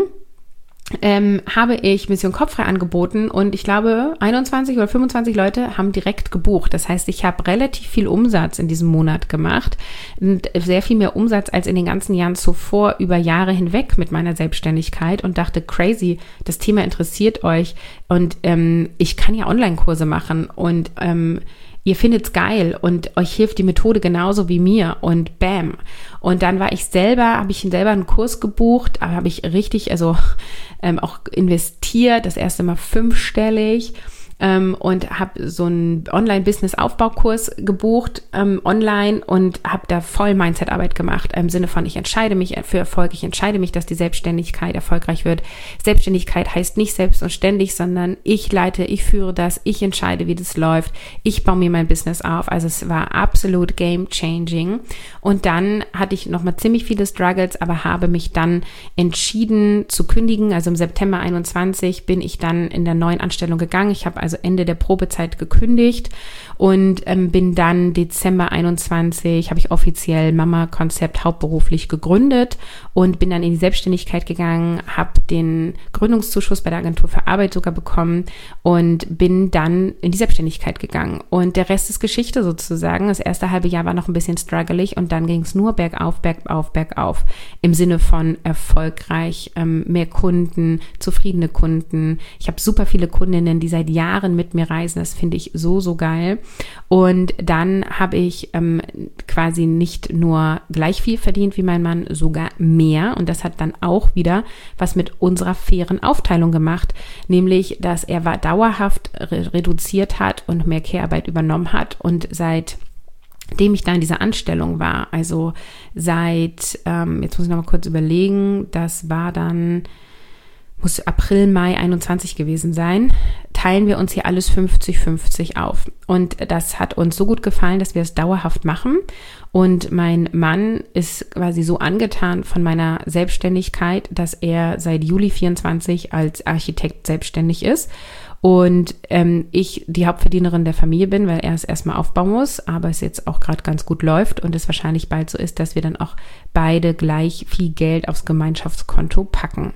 ähm, habe ich Mission Kopffrei angeboten und ich glaube einundzwanzig oder fünfundzwanzig Leute haben direkt gebucht. Das heißt, ich habe relativ viel Umsatz in diesem Monat gemacht und sehr viel mehr Umsatz als in den ganzen Jahren zuvor über Jahre hinweg mit meiner Selbstständigkeit und dachte, crazy, das Thema interessiert euch und ähm, ich kann ja Online-Kurse machen und ähm, ihr findet's geil und euch hilft die Methode genauso wie mir und bam. Und dann war ich selber, habe ich selber einen Kurs gebucht, aber habe ich richtig, also ähm, auch investiert, das erste Mal fünfstellig. Ähm, und habe so einen Online-Business-Aufbaukurs gebucht ähm, online und habe da voll Mindset-Arbeit gemacht im Sinne von, ich entscheide mich für Erfolg, ich entscheide mich, dass die Selbstständigkeit erfolgreich wird. Selbstständigkeit heißt nicht selbst und ständig, sondern ich leite, ich führe das, ich entscheide, wie das läuft, ich baue mir mein Business auf. Also es war absolut game-changing. Und dann hatte ich nochmal ziemlich viele Struggles, aber habe mich dann entschieden zu kündigen. Also im September einundzwanzig bin ich dann in der neuen Anstellung gegangen. Ich habe also Ende der Probezeit gekündigt und ähm, bin dann Dezember einundzwanzig, habe ich offiziell Mama-Konzept hauptberuflich gegründet und bin dann in die Selbstständigkeit gegangen, habe den Gründungszuschuss bei der Agentur für Arbeit sogar bekommen und bin dann in die Selbstständigkeit gegangen. Und der Rest ist Geschichte sozusagen. Das erste halbe Jahr war noch ein bisschen struggelig und dann ging es nur bergauf, bergauf, bergauf im Sinne von erfolgreich, ähm, mehr Kunden, zufriedene Kunden. Ich habe super viele Kundinnen, die seit Jahren mit mir reisen. Das finde ich so, so geil. Und dann habe ich ähm, quasi nicht nur gleich viel verdient wie mein Mann, sogar mehr. Und das hat dann auch wieder was mit unserer fairen Aufteilung gemacht, nämlich, dass er war dauerhaft re- reduziert hat und mehr Care-Arbeit übernommen hat. Und seitdem ich da in dieser Anstellung war, also seit, ähm, jetzt muss ich noch mal kurz überlegen, das war dann muss April, Mai einundzwanzig gewesen sein, teilen wir uns hier alles fünfzig fünfzig auf. Und das hat uns so gut gefallen, dass wir es dauerhaft machen. Und mein Mann ist quasi so angetan von meiner Selbstständigkeit, dass er seit Juli vierundzwanzig als Architekt selbstständig ist. und ähm, ich die Hauptverdienerin der Familie bin, weil er es erstmal aufbauen muss, aber es jetzt auch gerade ganz gut läuft und es wahrscheinlich bald so ist, dass wir dann auch beide gleich viel Geld aufs Gemeinschaftskonto packen.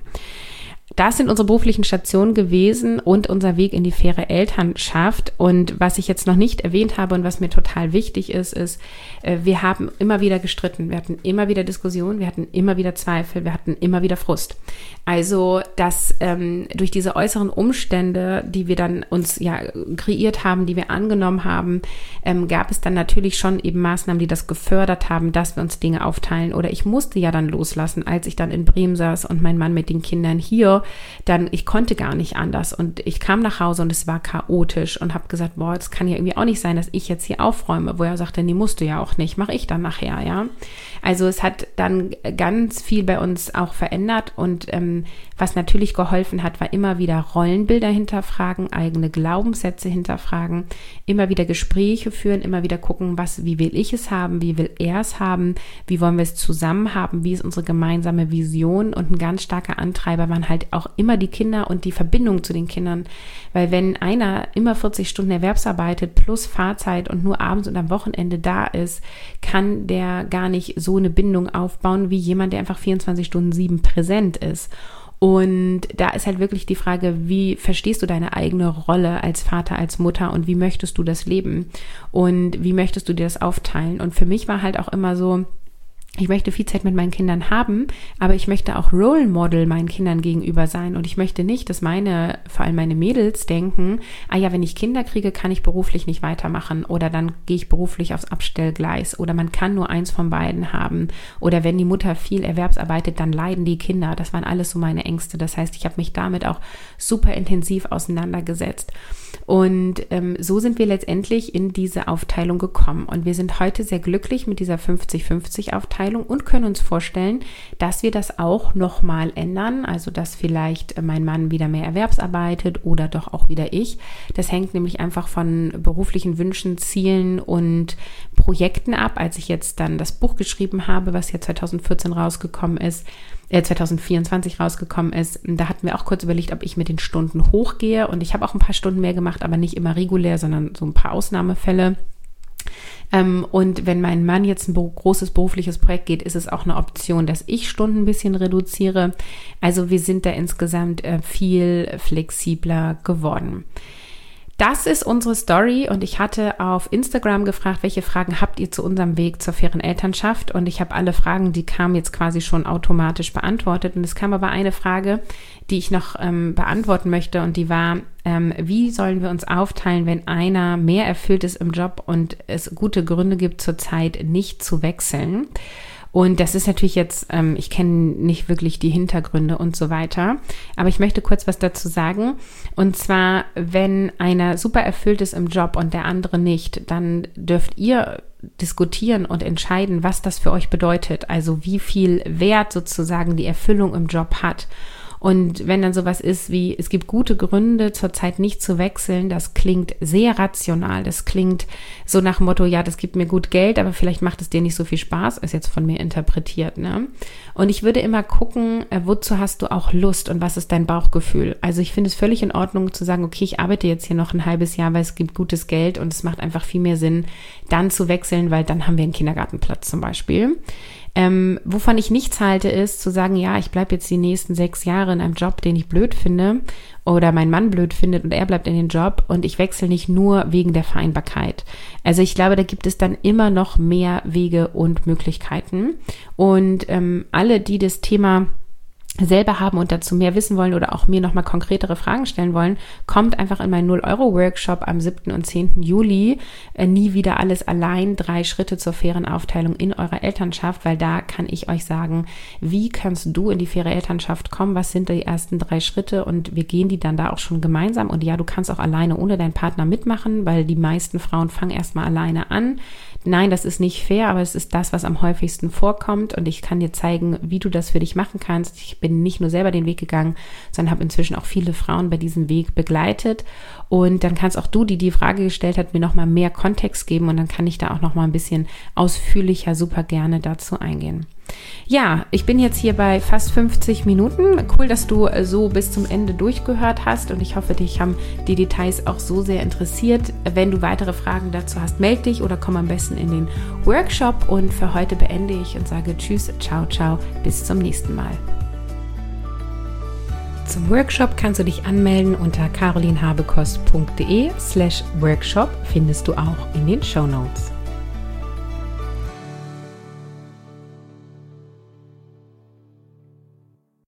Das sind unsere beruflichen Stationen gewesen und unser Weg in die faire Elternschaft. Und was ich jetzt noch nicht erwähnt habe und was mir total wichtig ist, ist, wir haben immer wieder gestritten, wir hatten immer wieder Diskussionen, wir hatten immer wieder Zweifel, wir hatten immer wieder Frust. Also, dass ähm, durch diese äußeren Umstände, die wir dann uns ja kreiert haben, die wir angenommen haben, ähm, gab es dann natürlich schon eben Maßnahmen, die das gefördert haben, dass wir uns Dinge aufteilen. Oder ich musste ja dann loslassen, als ich dann in Bremen saß und mein Mann mit den Kindern hier, dann, ich konnte gar nicht anders. Und ich kam nach Hause und es war chaotisch und habe gesagt, boah, es kann ja irgendwie auch nicht sein, dass ich jetzt hier aufräume. Wo er sagte, nee, musst du ja auch nicht, mache ich dann nachher, ja. Also es hat dann ganz viel bei uns auch verändert und ähm, was natürlich geholfen hat, war immer wieder Rollenbilder hinterfragen, eigene Glaubenssätze hinterfragen, immer wieder Gespräche führen, immer wieder gucken, was, wie will ich es haben, wie will er es haben, wie wollen wir es zusammen haben, wie ist unsere gemeinsame Vision, und ein ganz starker Antreiber waren halt auch immer die Kinder und die Verbindung zu den Kindern, weil wenn einer immer vierzig Stunden Erwerbsarbeitet plus Fahrzeit und nur abends und am Wochenende da ist, kann der gar nicht so eine Bindung aufbauen wie jemand, der einfach vierundzwanzig Stunden sieben präsent ist. Und da ist halt wirklich die Frage, wie verstehst du deine eigene Rolle als Vater, als Mutter und wie möchtest du das leben und wie möchtest du dir das aufteilen? Und für mich war halt auch immer so, ich möchte viel Zeit mit meinen Kindern haben, aber ich möchte auch Role Model meinen Kindern gegenüber sein und ich möchte nicht, dass meine, vor allem meine Mädels denken, ah ja, wenn ich Kinder kriege, kann ich beruflich nicht weitermachen oder dann gehe ich beruflich aufs Abstellgleis oder man kann nur eins von beiden haben oder wenn die Mutter viel erwerbsarbeitet, dann leiden die Kinder. Das waren alles so meine Ängste. Das heißt, ich habe mich damit auch super intensiv auseinandergesetzt. Und ähm, so sind wir letztendlich in diese Aufteilung gekommen. Und wir sind heute sehr glücklich mit dieser fünfzig fünfzig Aufteilung und können uns vorstellen, dass wir das auch nochmal ändern. Also, dass vielleicht mein Mann wieder mehr erwerbsarbeitet oder doch auch wieder ich. Das hängt nämlich einfach von beruflichen Wünschen, Zielen und Projekten ab. Als ich jetzt dann das Buch geschrieben habe, was ja zwanzig vierzehn rausgekommen ist, äh, zwanzig vierundzwanzig rausgekommen ist, da hatten wir auch kurz überlegt, ob ich mit den Stunden hochgehe. Und ich habe auch ein paar Stunden mehr gemacht, aber nicht immer regulär, sondern so ein paar Ausnahmefälle. Ähm, und wenn mein Mann jetzt ein großes berufliches Projekt geht, ist es auch eine Option, dass ich Stunden ein bisschen reduziere. Also wir sind da insgesamt äh, viel flexibler geworden. Das ist unsere Story und ich hatte auf Instagram gefragt, welche Fragen habt ihr zu unserem Weg zur fairen Elternschaft, und ich habe alle Fragen, die kamen, jetzt quasi schon automatisch beantwortet, und es kam aber eine Frage, die ich noch ähm, beantworten möchte, und die war, ähm, wie sollen wir uns aufteilen, wenn einer mehr erfüllt ist im Job und es gute Gründe gibt, zurzeit nicht zu wechseln? Und das ist natürlich jetzt, ähm, ich kenne nicht wirklich die Hintergründe und so weiter, aber ich möchte kurz was dazu sagen. Und zwar, wenn einer super erfüllt ist im Job und der andere nicht, dann dürft ihr diskutieren und entscheiden, was das für euch bedeutet. Also wie viel Wert sozusagen die Erfüllung im Job hat. Und wenn dann sowas ist wie, es gibt gute Gründe, zurzeit nicht zu wechseln, das klingt sehr rational. Das klingt so nach dem Motto, ja, das gibt mir gut Geld, aber vielleicht macht es dir nicht so viel Spaß, ist jetzt von mir interpretiert, ne? Und ich würde immer gucken, wozu hast du auch Lust und was ist dein Bauchgefühl? Also ich finde es völlig in Ordnung zu sagen, okay, ich arbeite jetzt hier noch ein halbes Jahr, weil es gibt gutes Geld und es macht einfach viel mehr Sinn, dann zu wechseln, weil dann haben wir einen Kindergartenplatz zum Beispiel. Ähm, wovon ich nichts halte, ist zu sagen, ja, ich bleibe jetzt die nächsten sechs Jahre in einem Job, den ich blöd finde oder mein Mann blöd findet und er bleibt in den Job und ich wechsle nicht nur wegen der Vereinbarkeit. Also ich glaube, da gibt es dann immer noch mehr Wege und Möglichkeiten, und ähm, alle, die das Thema selber haben und dazu mehr wissen wollen oder auch mir nochmal konkretere Fragen stellen wollen, kommt einfach in meinen null Euro Workshop am siebten und zehnten Juli. Äh, nie wieder alles allein, drei Schritte zur fairen Aufteilung in eurer Elternschaft, weil da kann ich euch sagen, wie kannst du in die faire Elternschaft kommen, was sind die ersten drei Schritte, und wir gehen die dann da auch schon gemeinsam. Und ja, du kannst auch alleine ohne deinen Partner mitmachen, weil die meisten Frauen fangen erstmal alleine an. Nein, das ist nicht fair, aber es ist das, was am häufigsten vorkommt, und ich kann dir zeigen, wie du das für dich machen kannst. Ich bin bin nicht nur selber den Weg gegangen, sondern habe inzwischen auch viele Frauen bei diesem Weg begleitet. Und dann kannst auch du, die die Frage gestellt hat, mir nochmal mehr Kontext geben und dann kann ich da auch nochmal ein bisschen ausführlicher super gerne dazu eingehen. Ja, ich bin jetzt hier bei fast fünfzig Minuten. Cool, dass du so bis zum Ende durchgehört hast und ich hoffe, dich haben die Details auch so sehr interessiert. Wenn du weitere Fragen dazu hast, melde dich oder komm am besten in den Workshop und für heute beende ich und sage Tschüss, ciao, ciao, bis zum nächsten Mal. Zum Workshop kannst du dich anmelden unter carolinhabekost punkt de slash workshop, findest du auch in den Shownotes.